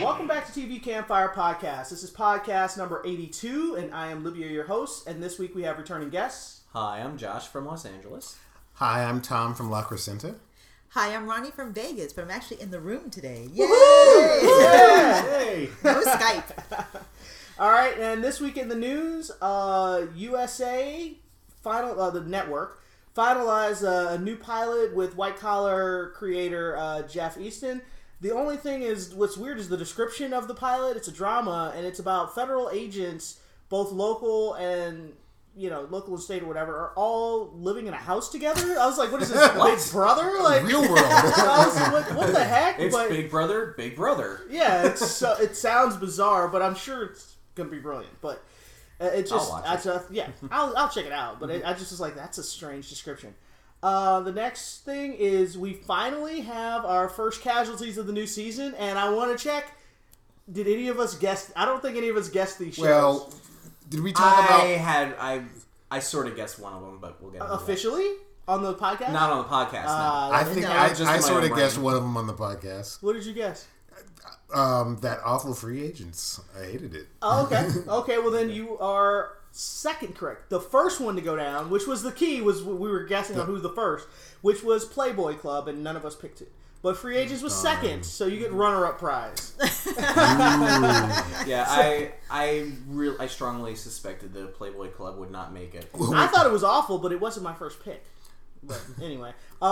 Welcome back to TV Campfire Podcast. This is podcast number 82, and I am Libya, your host. And this week we have returning guests. Hi, I'm Josh from Los Angeles. Hi, I'm Tom from La Crescenta. Hi, I'm Ronnie from Vegas, but I'm actually in the room today. Yay! Yay! No Skype. All right, and this week in the news, USA the network finalized a new pilot with white collar creator Jeff Easton. The only thing is, what's weird is the description of the pilot. It's a drama, and it's about federal agents, both local and local and state or whatever, are all living in a house together. I was like, what is this, Big Brother? Like, Real world. I was like, what the heck? It's Big Brother, Big Brother. Yeah, it sounds bizarre, but I'm sure it's going to be brilliant. But it just, I'll check it out. But I just was like, that's a strange description. The next thing is we finally have our first casualties of the new season, and I want to check, did any of us guess? I don't think any of us guessed these shows. Well, did we talk about... I sort of guessed one of them, but we'll get into officially? On the podcast? Not on the podcast, no. I think I sort of guessed brain. one of them on the podcast. What did you guess? That awful Free Agents. I hated it. Oh, okay. Okay, well then you are second correct. The first one to go down, which was the key, was we were guessing on who the first, which was Playboy Club, and none of us picked it. But Free Agents was second, so you get runner-up prize. Yeah, I strongly suspected the Playboy Club would not make it. I thought it was awful, but it wasn't my first pick. But anyway,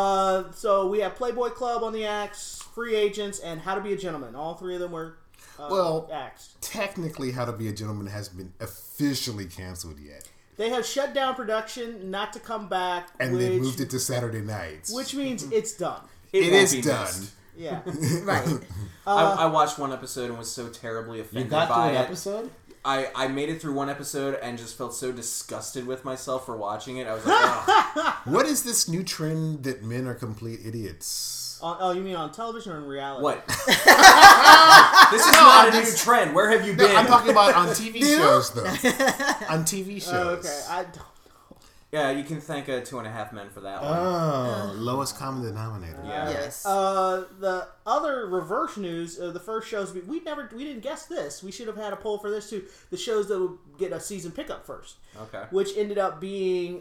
so we have Playboy Club on the axe, Free Agents, and How to Be a Gentleman. All three of them were axed. Technically, How to Be a Gentleman has been officially canceled yet. They have shut down production, not to come back. And they moved it to Saturday nights. Which means it's done. It is done. Missed. Yeah. Right. I watched one episode and was so terribly offended by it. You got through an episode? I made it through one episode and just felt so disgusted with myself for watching it. I was like, oh. What is this new trend that men are complete idiots? You mean on television or in reality? What? This is not a new trend. Where have you been? No, I'm talking about on TV shows, though. On TV shows. Okay, I don't know. Yeah, you can thank 2.5 Men for that one. Oh, lowest common denominator. Yeah. Yes. The other reverse news, the first shows we didn't guess this. We should have had a poll for this too. The shows that would get a season pickup first. Okay. Which ended up being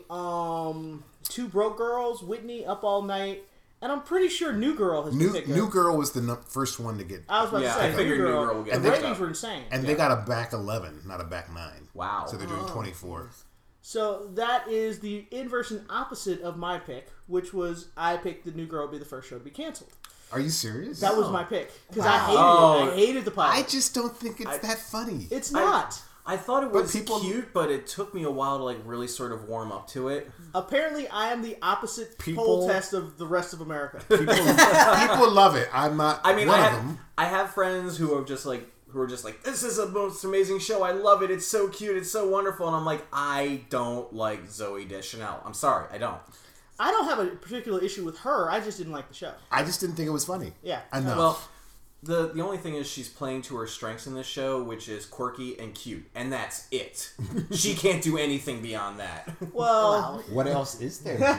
Two Broke Girls, Whitney, Up All Night, and I'm pretty sure New Girl has been picked up. New Girl was the first one to get. I was about to say, I figured New Girl would get the ratings were insane. And they got a back 11, not a back 9. Wow. So they're doing 24. So that is the inverse and opposite of my pick, which was I picked the New Girl would be the first show to be canceled. Are you serious? That was my pick because Wow. I hated it. I hated the pilot. I just don't think it's that funny. It's not. I thought it was people, cute, but it took me a while to really sort of warm up to it. Apparently, I am the opposite poll test of the rest of America. People love it. I'm not. I mean, one of them. I have friends who are just like. This is the most amazing show. I love it. It's so cute. It's so wonderful. And I'm like, I don't like Zooey Deschanel. I'm sorry. I don't. I don't have a particular issue with her. I just didn't like the show. I just didn't think it was funny. Yeah. Enough. Well, the only thing is she's playing to her strengths in this show, which is quirky and cute. And that's it. She can't do anything beyond that. Well. What else is there? All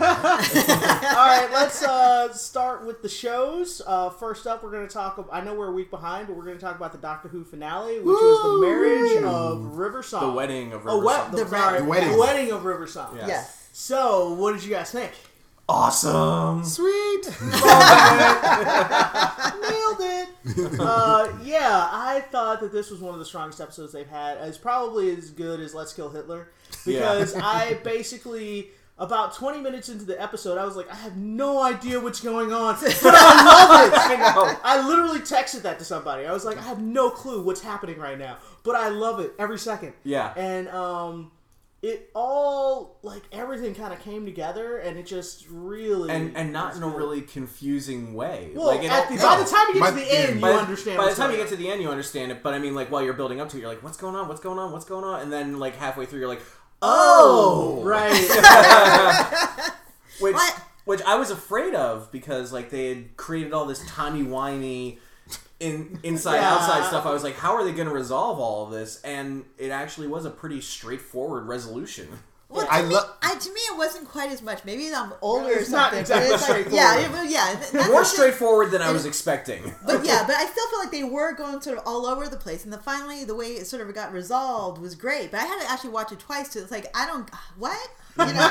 right, let's start with the shows. First up, we're going to talk. I know we're a week behind, but we're going to talk about the Doctor Who finale, which was the marriage of River Song. The wedding of River Song. The wedding of River Song. Yes. So, what did you guys think? Awesome. Sweet. Nailed it. Yeah, I thought that this was one of the strongest episodes they've had. It's probably as good as Let's Kill Hitler. Because I basically, about 20 minutes into the episode, I was like, I have no idea what's going on. But I love it. I know. I literally texted that to somebody. I was like, I have no clue what's happening right now. But I love it every second. Yeah. And, it all, everything kind of came together, and it just really... And not in a really confusing way. Well, by the time you get to the end, you understand. By the time you get to the end, you understand it. But I mean, while you're building up to it, you're like, what's going on? What's going on? What's going on? And then, halfway through, you're like, oh! Right. Which I was afraid of, because, they had created all this timey-wimey... inside-outside stuff. I was like, how are they going to resolve all of this? And it actually was a pretty straightforward resolution. Well, I to, me, love. to me, it wasn't quite as much. Maybe I'm older It's or not something. exactly but it's like, straightforward. that's More the thing. straightforward than I was expecting. But I still feel like they were going sort of all over the place, and finally the way it sort of got resolved was great. But I had to actually watch it twice too. It's like what? I'm sorry.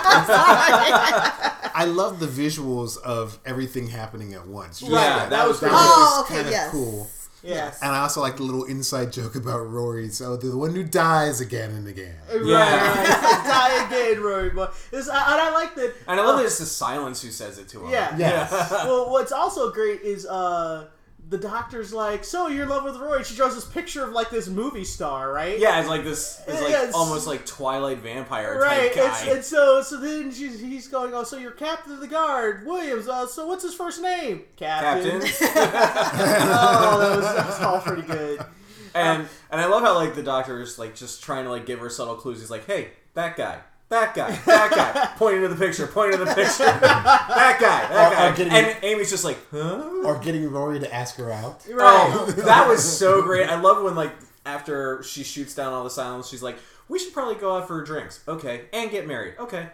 I love the visuals of everything happening at once. Yeah, that was kind of cool. Yes. And I also like the little inside joke about Rory. So the one who dies again and again. Right. Die again, Rory boy. And I like that. And I love that it's the silence who says it to him. Yeah. Yes. Well, what's also great is the doctor's like, so you're in love with Rory. She draws this picture of like this movie star, right? Yeah, it's like this. It's like Yes. almost like Twilight vampire Right, type guy. and so then he's going, oh, so you're Captain of the Guard, Williams. So what's his first name? Captain. Oh, that was all pretty good. And I love how like the doctor is like just trying to like give her subtle clues. He's like, hey, that guy. Pointing to the picture. That guy. And Amy's just like, huh? Or getting Rory to ask her out. Right. Oh, that was so great. I love when like after she shoots down all the silence, she's like, we should probably go out for drinks. Okay. And get married. Okay.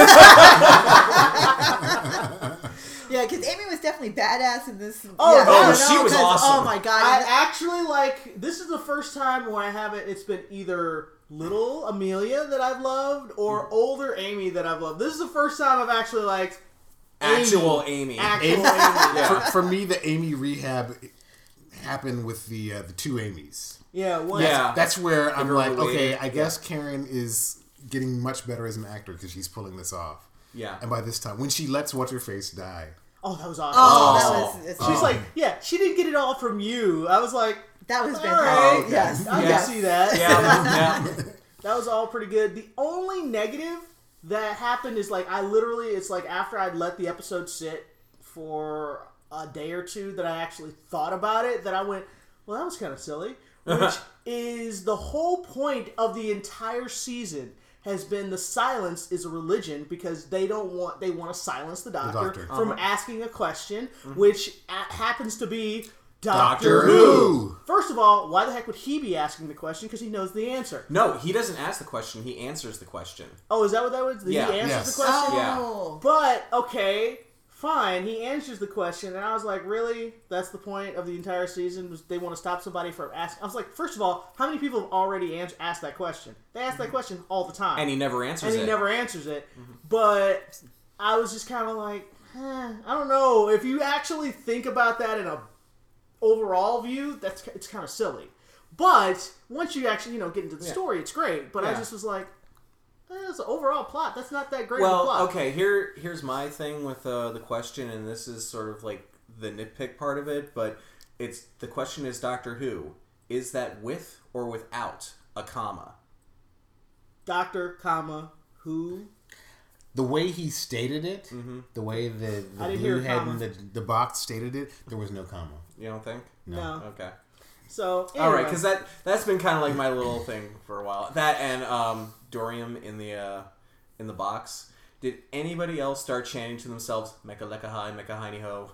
Yeah, because Amy was definitely badass in this. She was awesome. Oh my god! I actually like. This is the first time when I haven't. It's been either little Amelia that I've loved or older Amy that I've loved. This is the first time I've actually liked Actual Amy. Yeah. For me, the Amy rehab happened with the two Amy's. Yeah. That's where I'm like, girl okay, waited. I guess Karen is getting much better as an actor because she's pulling this off. Yeah. And by this time, when she lets What's-Her-Face die. Oh, that was awesome. That was. She's like, yeah, she didn't get it all from you. I was like, That was all fantastic. right. Yes. I can see that. Yeah. That was all pretty good. The only negative that happened is like it's like after I'd let the episode sit for a day or two that I actually thought about it, that I went, well, that was kind of silly. Which is the whole point of the entire season has been the silence is a religion because they want to silence the doctor, from asking a question, which happens to be Doctor Who. First of all, why the heck would he be asking the question? Because he knows the answer. No, he doesn't ask the question. He answers the question. Oh, is that what that was? Yeah. He answers Yes. the question? Oh. But, okay, fine. He answers the question, and I was like, really? That's the point of the entire season? Was they want to stop somebody from asking? I was like, first of all, how many people have already asked that question? They ask that question all the time. And he never answers And he never answers it. But I was just kind of like, I don't know. If you actually think about that in a overall view, it's kind of silly. But once you actually get into the story, it's great. But I just was like, as an overall plot, that's not that great of a plot. Okay, here's my thing with the question, and this is sort of like the nitpick part of it, but the question is Doctor Who. Is that with or without a comma? Doctor, comma, Who. The way he stated it, the way the I didn't hear blue a head comma. in the box stated it, there was no comma. You don't think? No. Okay. So, anyway. All right, because that's been kind of like my little thing for a while. That and Dorium in the box. Did anybody else start chanting to themselves "Mecca Lecca Hi, Mecca Heiny Ho"?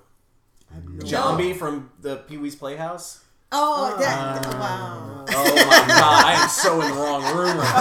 Jambi from the Pee-wee's Playhouse. Oh, wow. Oh my god, I am so in the wrong room right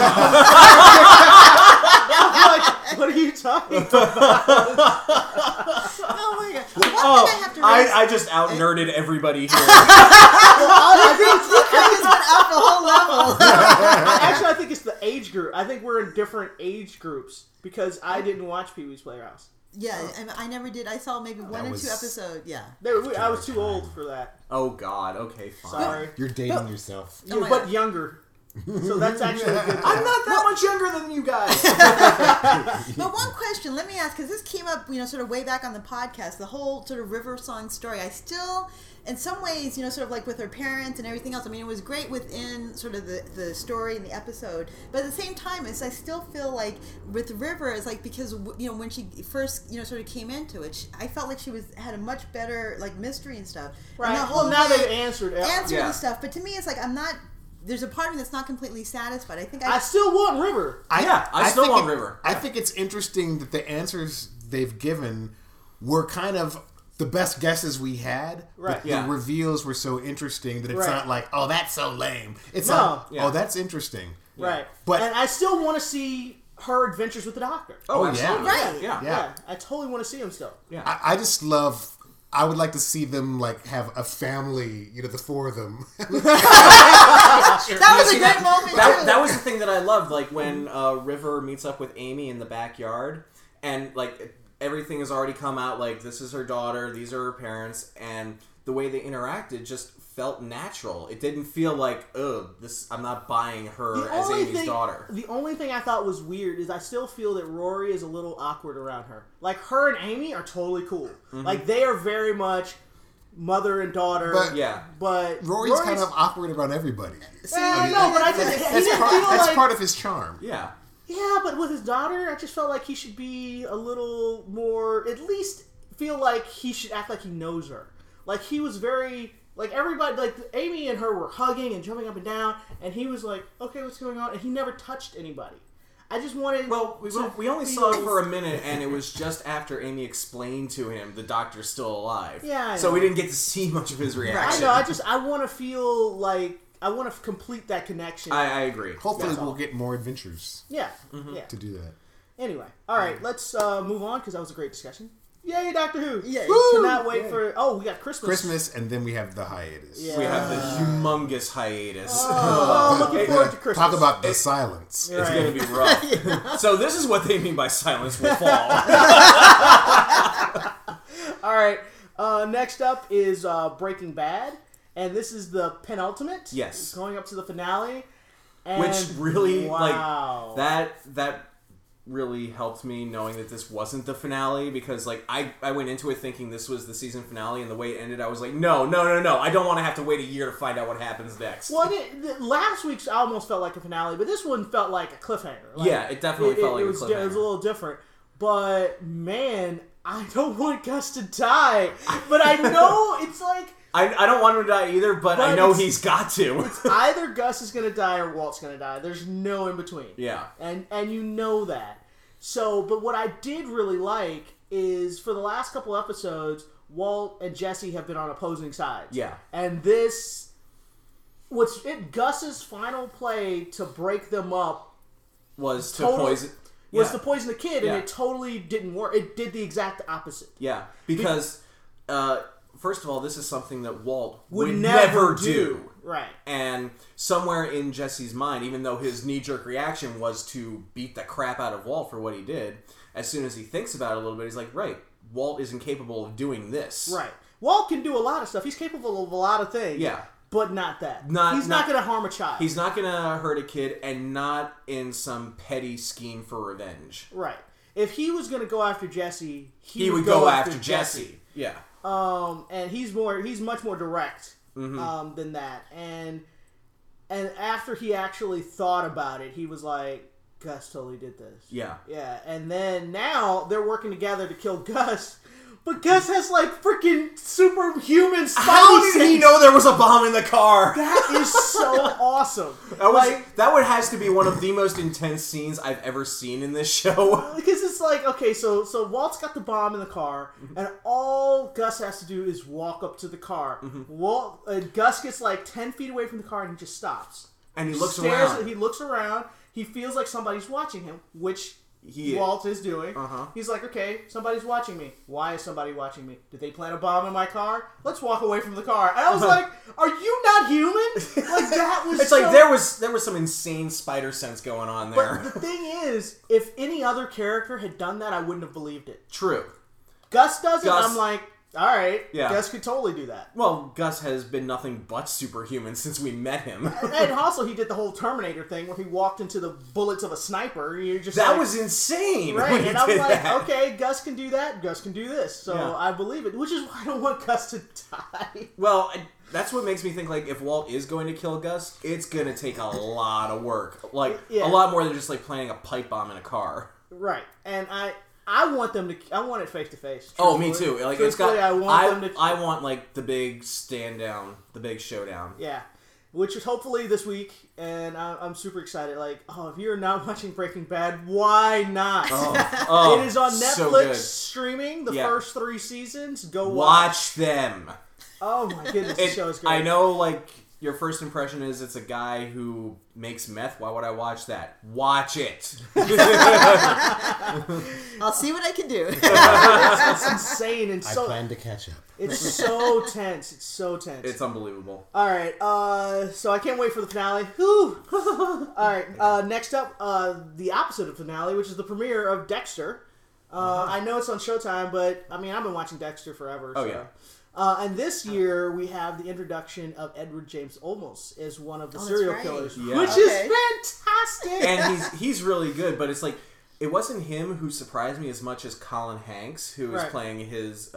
now. What are you talking about? Oh my god. One thing I have to raise. I just out nerded everybody here. I think It's been up the whole level. actually, I think it's the age group. I think we're in different age groups because I didn't watch Pee-wee's Playhouse. Yeah, I never did. I saw maybe one or two episodes. Yeah. I was too old for that. Oh god, okay, fine. Sorry. You're dating yourself. Yeah, but younger. So that's actually a good thing. I'm not that much younger than you guys. But one question, let me ask, because this came up, sort of way back on the podcast, the whole sort of River Song story. I still, in some ways, sort of like with her parents and everything else, I mean, it was great within sort of the story and the episode. But at the same time, I still feel like with River, it's like because, when she first, sort of came into it, I felt like she had a much better, like, mystery and stuff. Right. And the whole Well, now way- they've answered it. and stuff. But to me, it's like there's a part of me that's not completely satisfied. I think I still want River. I still think want River. I think it's interesting that the answers they've given were kind of the best guesses we had. Right. The Yeah. reveals were so interesting that it's Right. not like, oh, that's so lame. It's No. like, Yeah. oh, that's interesting. Right. But- and I still want to see her adventures with the Doctor. Oh, absolutely. yeah. Right. Yeah. Yeah, I totally want to see him still. Yeah. I just love. I would like to see them like have a family. You know, the four of them. That was a great moment, too. That was the thing that I loved, like when River meets up with Amy in the backyard, and like everything has already come out. Like this is her daughter, these are her parents, and the way they interacted just felt natural. It didn't feel like, I'm not buying her as Amy's daughter. The only thing I thought was weird is I still feel that Rory is a little awkward around her. Like, her and Amy are totally cool. Mm-hmm. Like, they are very much mother and daughter. But Rory's kind of awkward around everybody. No, but I just... That's part of his charm. Yeah. Yeah, but with his daughter, I just felt like he should be a little more... At least feel like he should act like he knows her. Like, he was very... Like, everybody, like, Amy and her were hugging and jumping up and down, and he was like, okay, what's going on? And he never touched anybody. I just wanted... Well, we only saw it for a minute, and it was just after Amy explained to him the Doctor's still alive. Yeah, I know. So we didn't get to see much of his reaction. I know, I want to feel like... I want to complete that connection. I agree. Hopefully we'll get more adventures Yeah. to do that. Anyway, all right, let's move on, because that was a great discussion. Yay, Doctor Who! Yay. Cannot wait for... Oh, we got Christmas. And then we have the hiatus. Yeah. We have the humongous hiatus. Oh, looking forward to Christmas. Talk about the silence. It's going to be rough. So this is what they mean by silence will fall. All right, next up is Breaking Bad, and this is the penultimate. Yes. Going up to the finale. And Which really, wow. that really helped me knowing that this wasn't the finale, because like I went into it thinking this was the season finale, and the way it ended I was like, no, I don't want to have to wait a year to find out what happens next. Well, last week's almost felt like a finale, but this one felt like a cliffhanger. Like, yeah, it definitely felt like a cliffhanger. It was a little different. But, man, I don't want Gus to die. But I know it's like... I don't want him to die either, but I know he's got to. Either Gus is going to die or Walt's going to die. There's no in between. Yeah. And you know that. So, but what I did really like is for the last couple episodes, Walt and Jesse have been on opposing sides. Yeah. And Gus's final play to break them up was to Total- poison... was Yeah. to poison the kid, Yeah. and it totally didn't work. It did the exact opposite. Yeah, because first of all, this is something that Walt Would would never never do. Right. And somewhere in Jesse's mind, even though his knee-jerk reaction was to beat the crap out of Walt for what he did, as soon as he thinks about it a little bit, he's like, right, Walt isn't capable of doing this. Right. Walt can do a lot of stuff. He's capable of a lot of things. Yeah. But not that. He's not not going to harm a child. He's not going to hurt a kid, and not in some petty scheme for revenge. Right. If he was going to go after Jesse, He would go after Jesse. Yeah. And he's much more direct than that. And after he actually thought about it, he was like, Gus totally did this. Yeah. Yeah. And then now they're working together to kill Gus. But Gus has like freaking superhuman spidey How did he sense. know there was a bomb in the car? That is so awesome. That has to be one of the most intense scenes I've ever seen in this show. Because it's like, okay, so Walt's got the bomb in the car, and all Gus has to do is walk up to the car. Gus gets like 10 feet away from the car, and he just stops. And he looks around. He looks around. He feels like somebody's watching him, which Walt is doing. He's like, okay, somebody's watching me. Why is somebody watching me? Did they plant a bomb in my car? Let's walk away from the car. And I was like, are you not human? Like, that was It's like there was some insane spider sense going on there. But the thing is, if any other character had done that, I wouldn't have believed it. True. Gus does it, I'm like, all right, yeah. Gus could totally do that. Well, Gus has been nothing but superhuman since we met him. And also, he did the whole Terminator thing where he walked into the bullets of a sniper. You're just that like, was insane. right? When he And I'm did like, that. okay, Gus can do that. Gus can do this. So Yeah. I believe it, which is why I don't want Gus to die. Well, that's what makes me think, like, if Walt is going to kill Gus, it's going to take a lot of work. Like, Yeah. a lot more than just, like, planting a pipe bomb in a car. Right, and I want them to. I want it face to face. Oh, me too. Like, it's got. I want them to. I want, like, the big stand down, the big showdown. Yeah, which is hopefully this week, and I'm super excited. Like, if you're not watching Breaking Bad, why not? Oh, it is on so Netflix good. streaming. The Yeah. first 3 seasons. Go Watch them. Oh my goodness, the show is great. I know, like, your first impression is it's a guy who makes meth. Why would I watch that? Watch it. I'll see what I can do. It's insane and I so plan to catch up. it's so tense. It's so tense. It's unbelievable. All right, so I can't wait for the finale. Whew. All right, next up, the opposite of finale, which is the premiere of Dexter. I know it's on Showtime, but I mean I've been watching Dexter forever. Oh, so. yeah. And this year we have the introduction of Edward James Olmos as one of the that's serial right. killers, Yeah. which Okay. is fantastic. And he's really good, but it's like it wasn't him who surprised me as much as Colin Hanks, who is Right. playing his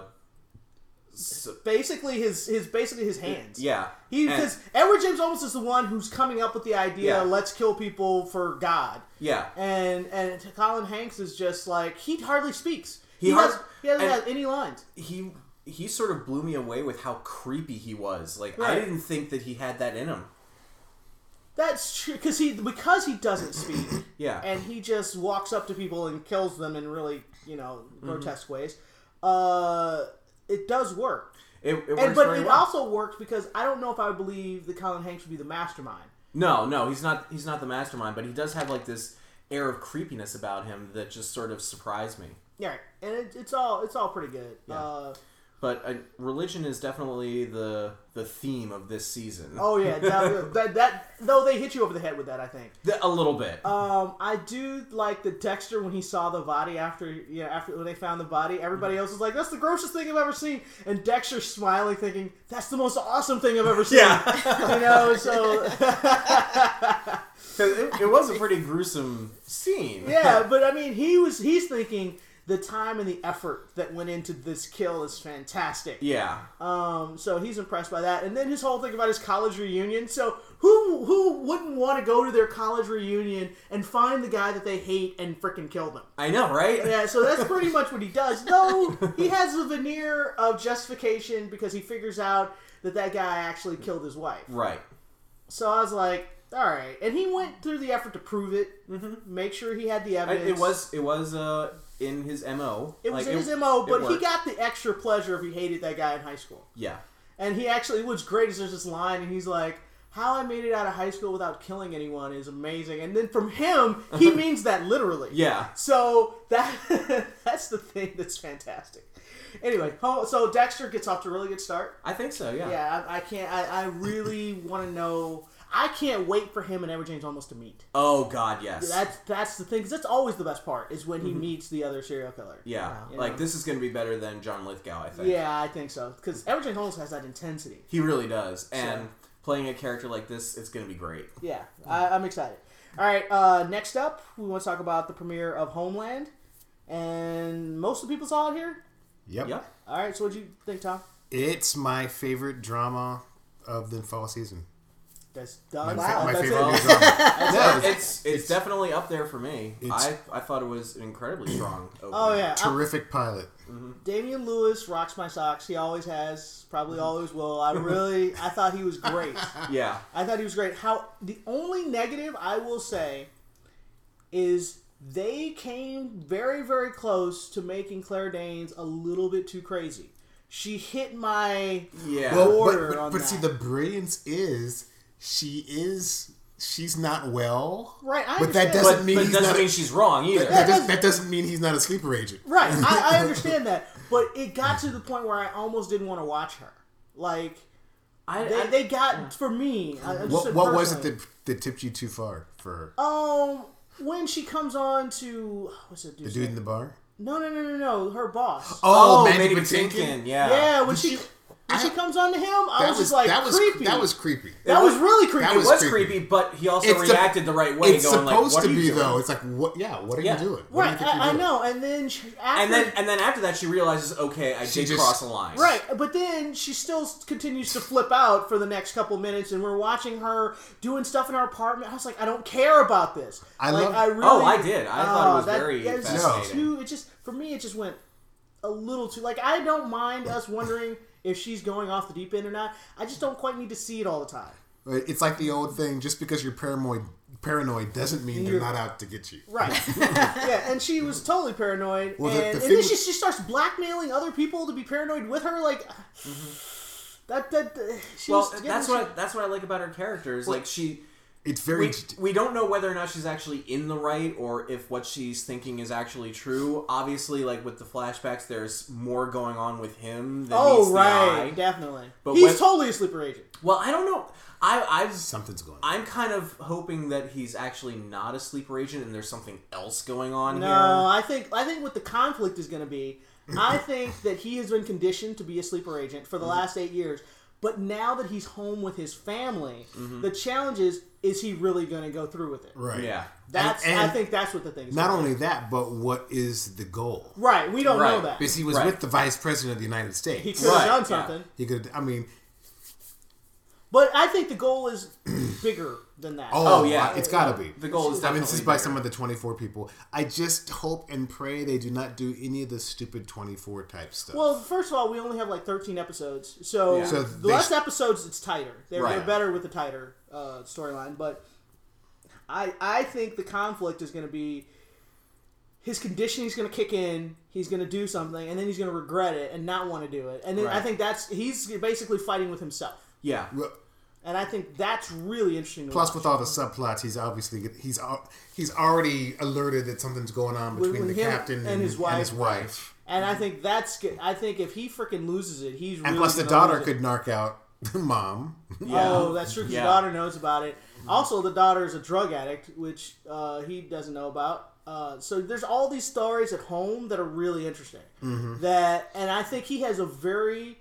basically his hands. yeah. Because Edward James Olmos is the one who's coming up with the idea, Yeah. let's kill people for God. Yeah. And Colin Hanks is just like, he hardly speaks. He He doesn't and- have any lines. He sort of blew me away with how creepy he was. Like I Right. didn't think that he had that in him. That's true, because he doesn't speak, Yeah. and he just walks up to people and kills them in really, grotesque ways. It does work. It works But very it well. also works because I don't know if I would believe that Colin Hanks would be the mastermind. No, he's not the mastermind, but he does have like this air of creepiness about him that just sort of surprised me. Yeah, and it's all pretty good. Yeah. But religion is definitely the theme of this season. Oh yeah, that though they hit you over the head with that, I think. A little bit. I do like the Dexter when he saw the body after when they found the body. Everybody else was like, "That's the grossest thing I've ever seen," and Dexter's smiling, thinking, "That's the most awesome thing I've ever seen." Yeah. So 'Cause it was a pretty gruesome scene. yeah, but I mean, he's thinking the time and the effort that went into this kill is fantastic. Yeah. So he's impressed by that, and then his whole thing about his college reunion. So who wouldn't want to go to their college reunion and find the guy that they hate and frickin' kill them? I know, right? Yeah, so that's pretty much what he does. Though he has a veneer of justification because he figures out that guy actually killed his wife. Right. So I was like, all right, and he went through the effort to prove it, make sure he had the evidence. It was in his MO. It was in his MO, but he worked. got the extra pleasure if he hated that guy in high school. Yeah. And he actually, what's great is there's this line, and he's like, "How I made it out of high school without killing anyone is amazing." And then from him, he means that literally. Yeah. So that's the thing that's fantastic. Anyway, so Dexter gets off to a really good start. I think so, yeah. Yeah, I can't. I really want to know. I can't wait for him and Edward James Olmos to meet. Oh, God, yes. That's the thing, because that's always the best part, is when he meets the other serial killer. Yeah. You Like, know? this is going to be better than John Lithgow, I think. Yeah, I think so. Because Edward James Olmos has that intensity. He really does. And playing a character like this, it's going to be great. Yeah, I'm excited. All right, next up, we want to talk about the premiere of Homeland. And most of the people saw it here? Yep. Yep. All right, so what do you think, Tom? It's my favorite drama of the fall season. That's My, done. my That's favorite it. new drama. No, It's definitely up there for me. It's- I thought it was an incredibly strong opening. Oh, yeah. terrific pilot. Damian Lewis rocks my socks. He always has. Probably always will. I thought he was great. Yeah. I thought he was great. The only negative I will say is they came very, very close to making Claire Danes a little bit too crazy. She hit my Yeah. order on but that. see, the brilliance is she's not well. Right, I but that understand. doesn't But mean it he's doesn't not. mean she's wrong either. That doesn't mean he's not a sleeper agent. Right, I understand that, but it got to the point where I almost didn't want to watch her. Like, they got, for me... What was it that tipped you too far for her? When she comes on to... What's it? The dude in the bar? No, her boss. Oh, Mandy Mandy Patinkin? Patinkin. Yeah. Yeah, when she comes on to him, I was just like, creepy. That was creepy. That was really creepy. That It was was creepy. creepy, but he also It's reacted the right way, It's going like, supposed "What to are you be doing?" though. It's like, what? Yeah, what are Yeah. you doing? What do Right, you think you're I doing? know. And then after, And then after that, she realizes, okay, I She did just- cross a line. right, but then she still continues to flip out for the next couple minutes, and we're watching her doing stuff in her apartment. I was like, I don't care about this. I like, love- I really, Oh, I did. I thought it was very it's just fascinating. it just for me, it just went a little too. Like, I don't mind us wondering if she's going off the deep end or not. I just don't quite need to see it all the time. It's like the old thing: just because you're paranoid doesn't mean they're not out to get you. Right. Yeah, and she was totally paranoid. Well, and the and thing then with- she starts blackmailing other people to be paranoid with her. Like, That's what I like about her character. Is like It's very. We don't know whether or not she's actually in the right, or if what she's thinking is actually true. Obviously, like with the flashbacks, there's more going on with him than meets the eye. Definitely. But he's totally a sleeper agent. Well, I don't know. Something's going on. I'm kind of hoping that he's actually not a sleeper agent, and there's something else going on here. No, I think what the conflict is going to be. I think that he has been conditioned to be a sleeper agent for the last 8 years. But now that he's home with his family, the challenge is he really going to go through with it? Right. Yeah. I think that's what the thing is. Not only that, but what is the goal? Right. We don't know that. Because he was with the Vice President of the United States. He could have done something. Yeah. He could. I mean. But I think the goal is bigger than that. Oh yeah, it's got to be. The goal is definitely this is by some of the 24 people. I just hope and pray they do not do any of the stupid 24 type stuff. Well, first of all, we only have like 13 episodes, so the less episodes, it's tighter. They're better with the tighter storyline. But I think the conflict is going to be his conditioning is going to kick in. He's going to do something, and then he's going to regret it and not want to do it. And then I think he's basically fighting with himself. Yeah. And I think that's really interesting. Plus, with all the subplots, he's already alerted that something's going on between the captain and his wife. And I think that's good. I think if he freaking loses it, he's really and plus the daughter could narc out the mom. Yeah. Oh, that's true. Because the daughter knows about it. Also, the daughter is a drug addict, which he doesn't know about. So there's all these stories at home that are really interesting. Mm-hmm. And I think he has a very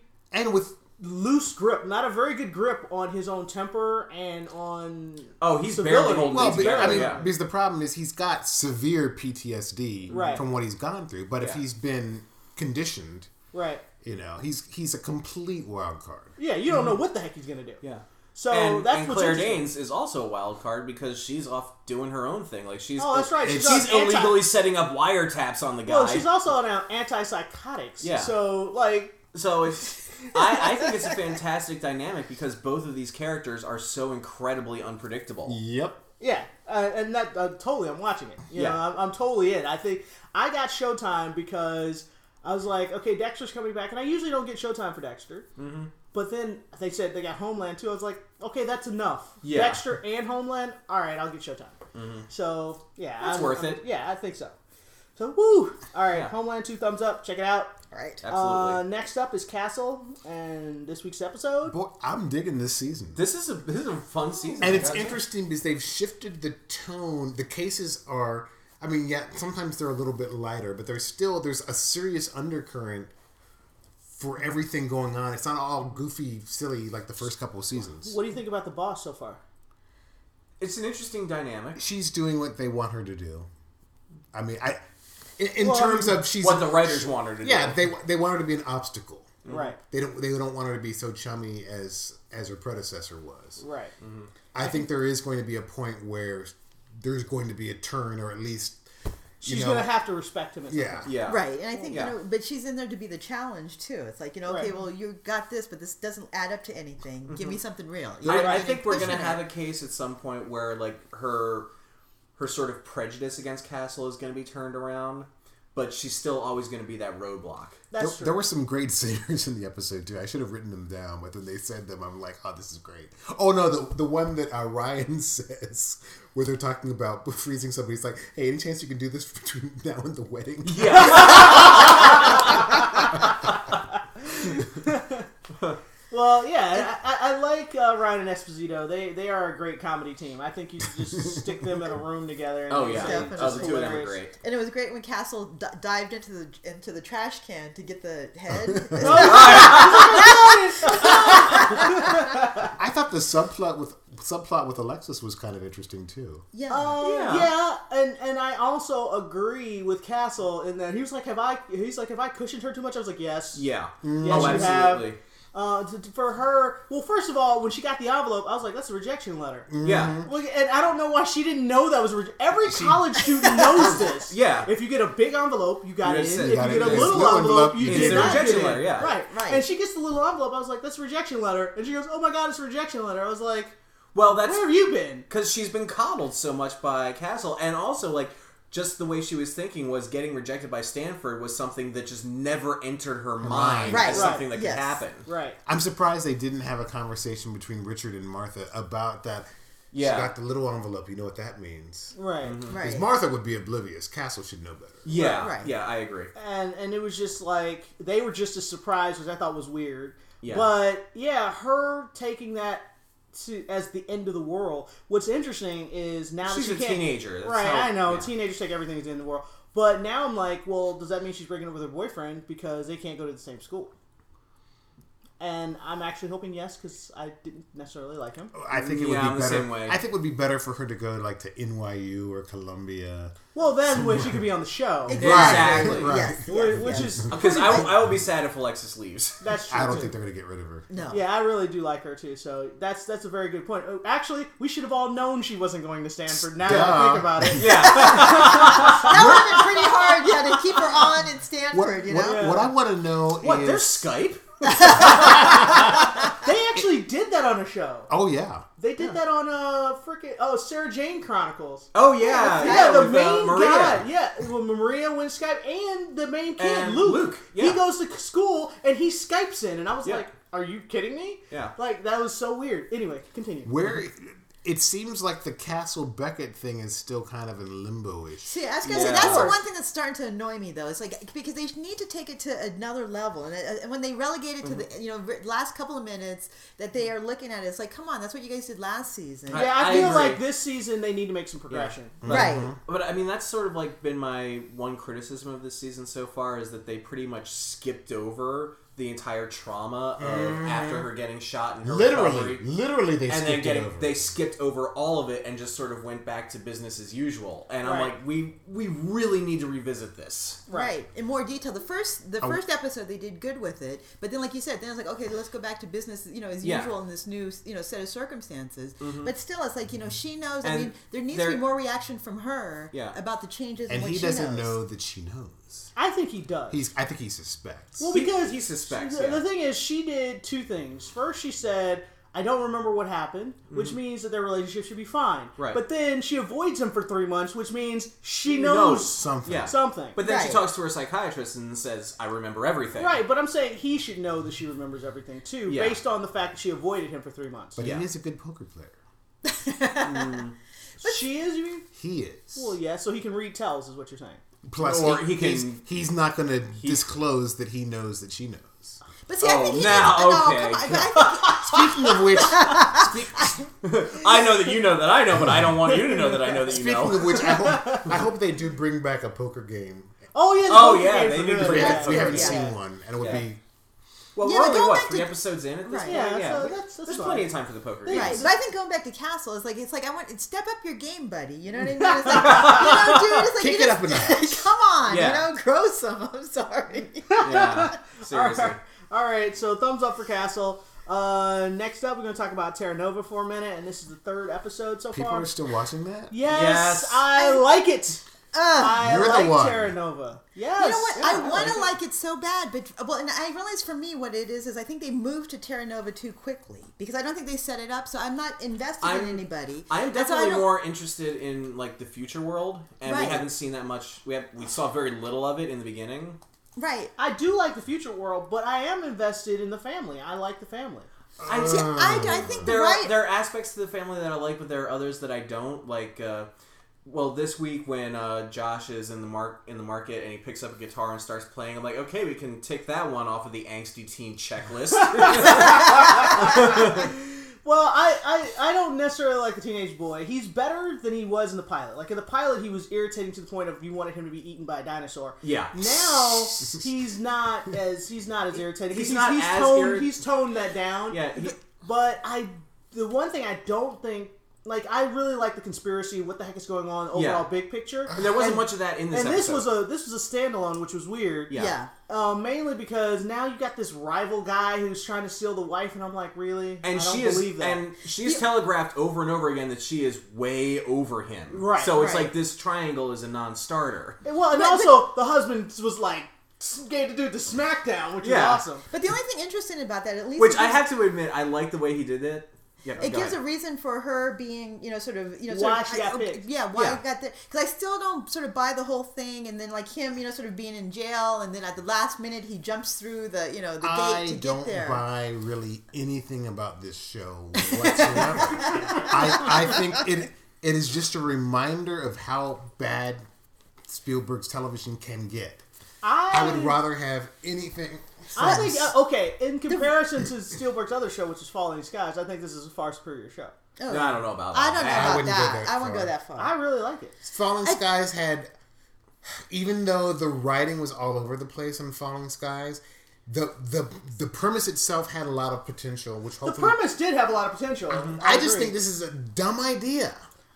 loose grip, not a very good grip on his own temper and on he's barely holding because the problem is he's got severe PTSD from what he's gone through. But if he's been conditioned, he's a complete wild card. Yeah, you don't know what the heck he's gonna do. Yeah. So and Claire Danes is also a wild card because she's off doing her own thing. Like she's that's right. She's illegally setting up wiretaps on the guy. Well, she's also on antipsychotics. Yeah. So it's. I think it's a fantastic dynamic because both of these characters are so incredibly unpredictable. Yep. Yeah, and that totally, I'm watching it. You know, I'm totally in. I think I got Showtime because I was like, okay, Dexter's coming back, and I usually don't get Showtime for Dexter. Mm-hmm. But then they said they got Homeland too. I was like, okay, that's enough. Yeah. Dexter and Homeland. All right, I'll get Showtime. Mm-hmm. So that's worth it. Yeah, I think so. So woo! All right, Homeland 2 thumbs up. Check it out. All right. Absolutely. Next up is Castle and this week's episode. Boy, I'm digging this season. This is a fun season, and it's interesting because they've shifted the tone. The cases are, sometimes they're a little bit lighter, but there's a serious undercurrent for everything going on. It's not all goofy, silly like the first couple of seasons. What do you think about the boss so far? It's an interesting dynamic. She's doing what they want her to do. In terms of she's what the writers want her to do. Yeah, they want her to be an obstacle. Right. They don't want her to be so chummy as her predecessor was. Right. Mm-hmm. I think there is going to be a point where there's going to be a turn, or at least she's going to have to respect him. Yeah. Right. And I think but she's in there to be the challenge too. It's like okay, well you got this, but this doesn't add up to anything. Mm-hmm. Give me something real. I think we're going to have a case at some point where like her sort of prejudice against Castle is going to be turned around, but she's still always going to be that roadblock. There were some great singers in the episode too. I should have written them down, but when they said them, I'm like, oh, this is great. Oh no, the one that Ryan says where they're talking about freezing somebody. He's like, hey, any chance you can do this between now and the wedding? Yeah. Well, yeah, I like Ryan and Esposito. They are a great comedy team. I think you should just stick them in a room together. And the two of them are great. And it was great when Castle dived into the trash can to get the head. I thought the subplot with Alexis was kind of interesting too. Yeah, and I also agree with Castle in that he was like, have I cushioned her too much? I was like, yes. Yeah. Yes, absolutely. Have. For her, well, first of all, when she got the envelope, I was like, that's a rejection letter. Mm-hmm. Yeah. And I don't know why she didn't know that was every college student knows this. Yeah. If you get a big envelope, you got it in. If you get a little little envelope, you did not get it. Letter, yeah. Right. And she gets the little envelope. I was like, that's a rejection letter. And she goes, oh my God, it's a rejection letter. I was like, well, where have you been? Because she's been coddled so much by Castle, and also, like, just the way she was thinking was getting rejected by Stanford was something that just never entered her mind Right, as something that yes. could happen. Right. I'm surprised they didn't have a conversation between Richard and Martha about that. Yeah. She got the little envelope. You know what that means. Right. Right. Because Martha would be oblivious. Castle should know better. Yeah, Right. yeah, I agree. And it was just like they were just as surprised, which I thought was weird. Yeah. But yeah, her taking that as the end of the world. What's interesting is now She's that a she can't, teenager. That's right? how- I know yeah. teenagers take everything as the end of the world. But now I'm like, well, does that mean she's breaking up with her boyfriend because they can't go to the same school? And I'm actually hoping yes, because I didn't necessarily like him. I think it would Yeah, I'm be the better. same way. I think it would be better for her to go like to NYU or Columbia. Well, then when she could be on the show, Exactly. Right. Yes, which yes. is Because I will be sad if Alexis leaves. that's true. I don't too. think they're going to get rid of her. No. Yeah, I really do like her too. So that's a very good point. Oh, actually, we should have all known she wasn't going to Stanford. Now that I Duh. think about it, Yeah. That would have been pretty hard, yeah, to keep her on in Stanford, you know? What I want to know What? is... There's Skype? they actually did that on a show. Oh, yeah. They did that on Sarah Jane Chronicles. Oh yeah, Yeah, the with, main Maria. guy. Yeah, well, Maria went Skype, and the main kid, And Luke. Luke, He yeah. goes to school and he Skypes in, and I was Yeah. like, "Are you kidding me?" Yeah. Like that was so weird. Anyway, continue. Where... It seems like the Castle Beckett thing is still kind of in limbo-ish. See, I was gonna Yeah. say that's Of the course. one thing that's starting to annoy me though. It's like because they need to take it to another level, and when they relegate it to the last couple of minutes that they are looking at it, it's like, come on, that's what you guys did last season, Yeah, I I feel agree. like this season they need to make some progression. right? But I mean, that's sort of like been my one criticism of this season so far is that they pretty much skipped over the entire trauma of after her getting shot and her recovery. Literally, they And skipped then it over. they skipped over all of it and just sort of went back to business as usual. And I'm Right. like, we really need to revisit this. Right, in more detail. The first episode they did good with it, but then like you said, then it's like, okay, let's go back to business, as Yeah. usual in this new set of circumstances. But still, it's like she knows. I And mean, there needs to be there- more reaction from her Yeah. about the changes and what he she doesn't knows. know that she knows. I think he does. I think he suspects. Well, because he suspects, The, yeah. the thing is, she did two things. First, she said, "I don't remember what happened," which means that their relationship should be fine. Right. But then she avoids him for 3 months, which means she knows knows Something. Yeah. something. But then she Right. talks to her psychiatrist and says, I remember everything. Right, but I'm saying he should know that she remembers everything too, Yeah. based on the fact that she avoided him for 3 months. But Yeah. he is a good poker player. She is, you mean? He is. Well, yeah, so he can read tells, is what you're saying. Plus, Or he can- he's not going to disclose that he knows that she knows. But see, I Oh, think he now, needs, okay. No, come on. Speaking of which, I know that you know that I know, but I don't want you to know that I know that you speaking know. of which, I hope they do bring back a poker game. Oh, yeah. the Oh, poker yeah, games they are need to good. bring We, back we haven't yeah. seen one, and it would Yeah. be. Well, Yeah, we're but only, going what, back 3 to- episodes in at this Right. point? Yeah, Yeah. so that's There's fine. plenty of time for the poker game. Right, but I think going back to Castle is like I want step up your game, buddy. You know what I mean? It's like, dude, it's like Kick you it just- up a notch. Come on, Yeah. grow some. I'm sorry. Yeah, seriously. All right, so thumbs up for Castle. Next up, we're going to talk about Terra Nova for a minute, and this is the 3rd episode so People far. are still watching that? Yes, Yes. I like it. I You're the like one. Terra Nova. Yes. You know what? yeah, I want to like like it so bad, but and I realize for me what it is I think they moved to Terra Nova too quickly because I don't think they set it up, so I'm not invested in anybody. I'm And so I definitely don't- more interested in like the future world, and we Right. haven't seen that much. We saw very little of it in the beginning. right. I do like the future world, but I am invested in the family. I like the family. See, I think There right. are aspects to the family that I like, but there are others that I don't like. Well, this week when Josh is in the market and he picks up a guitar and starts playing, I'm like, okay, we can tick that one off of the angsty teen checklist. Well, I don't necessarily like the teenage boy. He's better than he was in the pilot. Like in the pilot, he was irritating to the point of you wanted him to be eaten by a dinosaur. Yeah. Now he's not as irritating. He's not as toned, he's toned that down. Yeah, But the one thing I don't think. Like, I really like the conspiracy, what the heck is going on, overall big picture. And there wasn't much of that in this And episode. this was a standalone, which was weird. Yeah. Mainly because now you got this rival guy who's trying to steal the wife, and I'm like, really? And I don't she is, believe that. and she's telegraphed over and over again that she is way over him. Right, So it's right. like this triangle is a non-starter. Well, and also the husband was like gave the dude the smackdown, which is Yeah. awesome. But the only thing interesting about that, at least, Which I have to admit, I like the way he did it. Yeah, it go gives ahead. a reason for her being, sort of, Why she got picked. Yeah, why Yeah. I got that? Because I still don't sort of buy the whole thing, and then like him, sort of being in jail, and then at the last minute he jumps through the, the gate to don't get there. buy really anything about this show whatsoever. I think it is just a reminder of how bad Spielberg's television can get. I would rather have anything. I think okay. In comparison to Spielberg's other show, which is Falling Skies, I think this is a far superior show. Oh. No, I don't know about I that. don't know I about wouldn't go that. that I wouldn't far. go that far. I really like it. Falling Skies had, even though the writing was all over the place on Falling Skies, the premise itself had a lot of potential. Which The hopefully, premise did have a lot of potential. I just agree. think this is a dumb idea.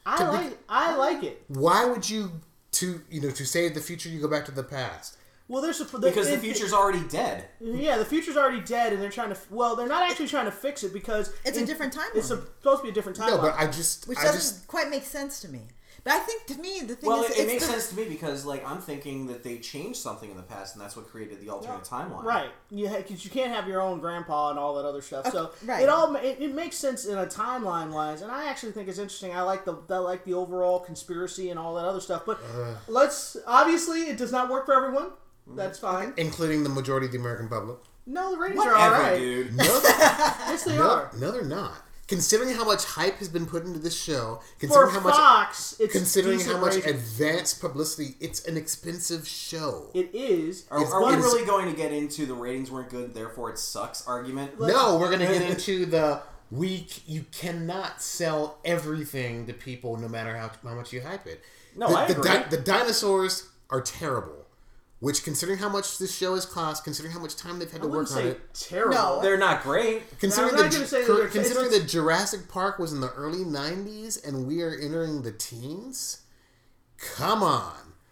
I like it. Why would you to save the future? You go back to the past. Well, Because the future's already dead. Yeah, the future's already dead, and they're trying to. Well, they're not actually trying to fix it because It's a different timeline. It's supposed to be a different timeline. No, but Which doesn't quite make sense to me. But I think, to me, the thing Well, is... it makes sense to me because, I'm thinking that they changed something in the past, and that's what created the alternate timeline. Right, because you can't have your own grandpa and all that other stuff. So right. it makes sense in a timeline wise, and I actually think it's interesting. I like the overall conspiracy and all that other stuff. But obviously it does not work for everyone. That's fine, including the majority of the American public. No, the ratings Whatever, are all right. dude. No, Yes, they are. no, they're not. Considering how much hype has been put into this show, For considering how much Fox, it's considering decent how much ratings. advanced publicity, it's an expensive show. It is. Are we really going to get into the ratings weren't good, therefore it sucks argument? No, we're going to get into the you cannot sell everything to people no matter how much you hype it. No, I agree. The dinosaurs are terrible. Which, considering how much this show has cost, considering how much time they've had to work on it, terrible. No. They're not great. considering I'm not gonna say that considering it's- that Jurassic Park was in the early 90s and we are entering the teens, come on.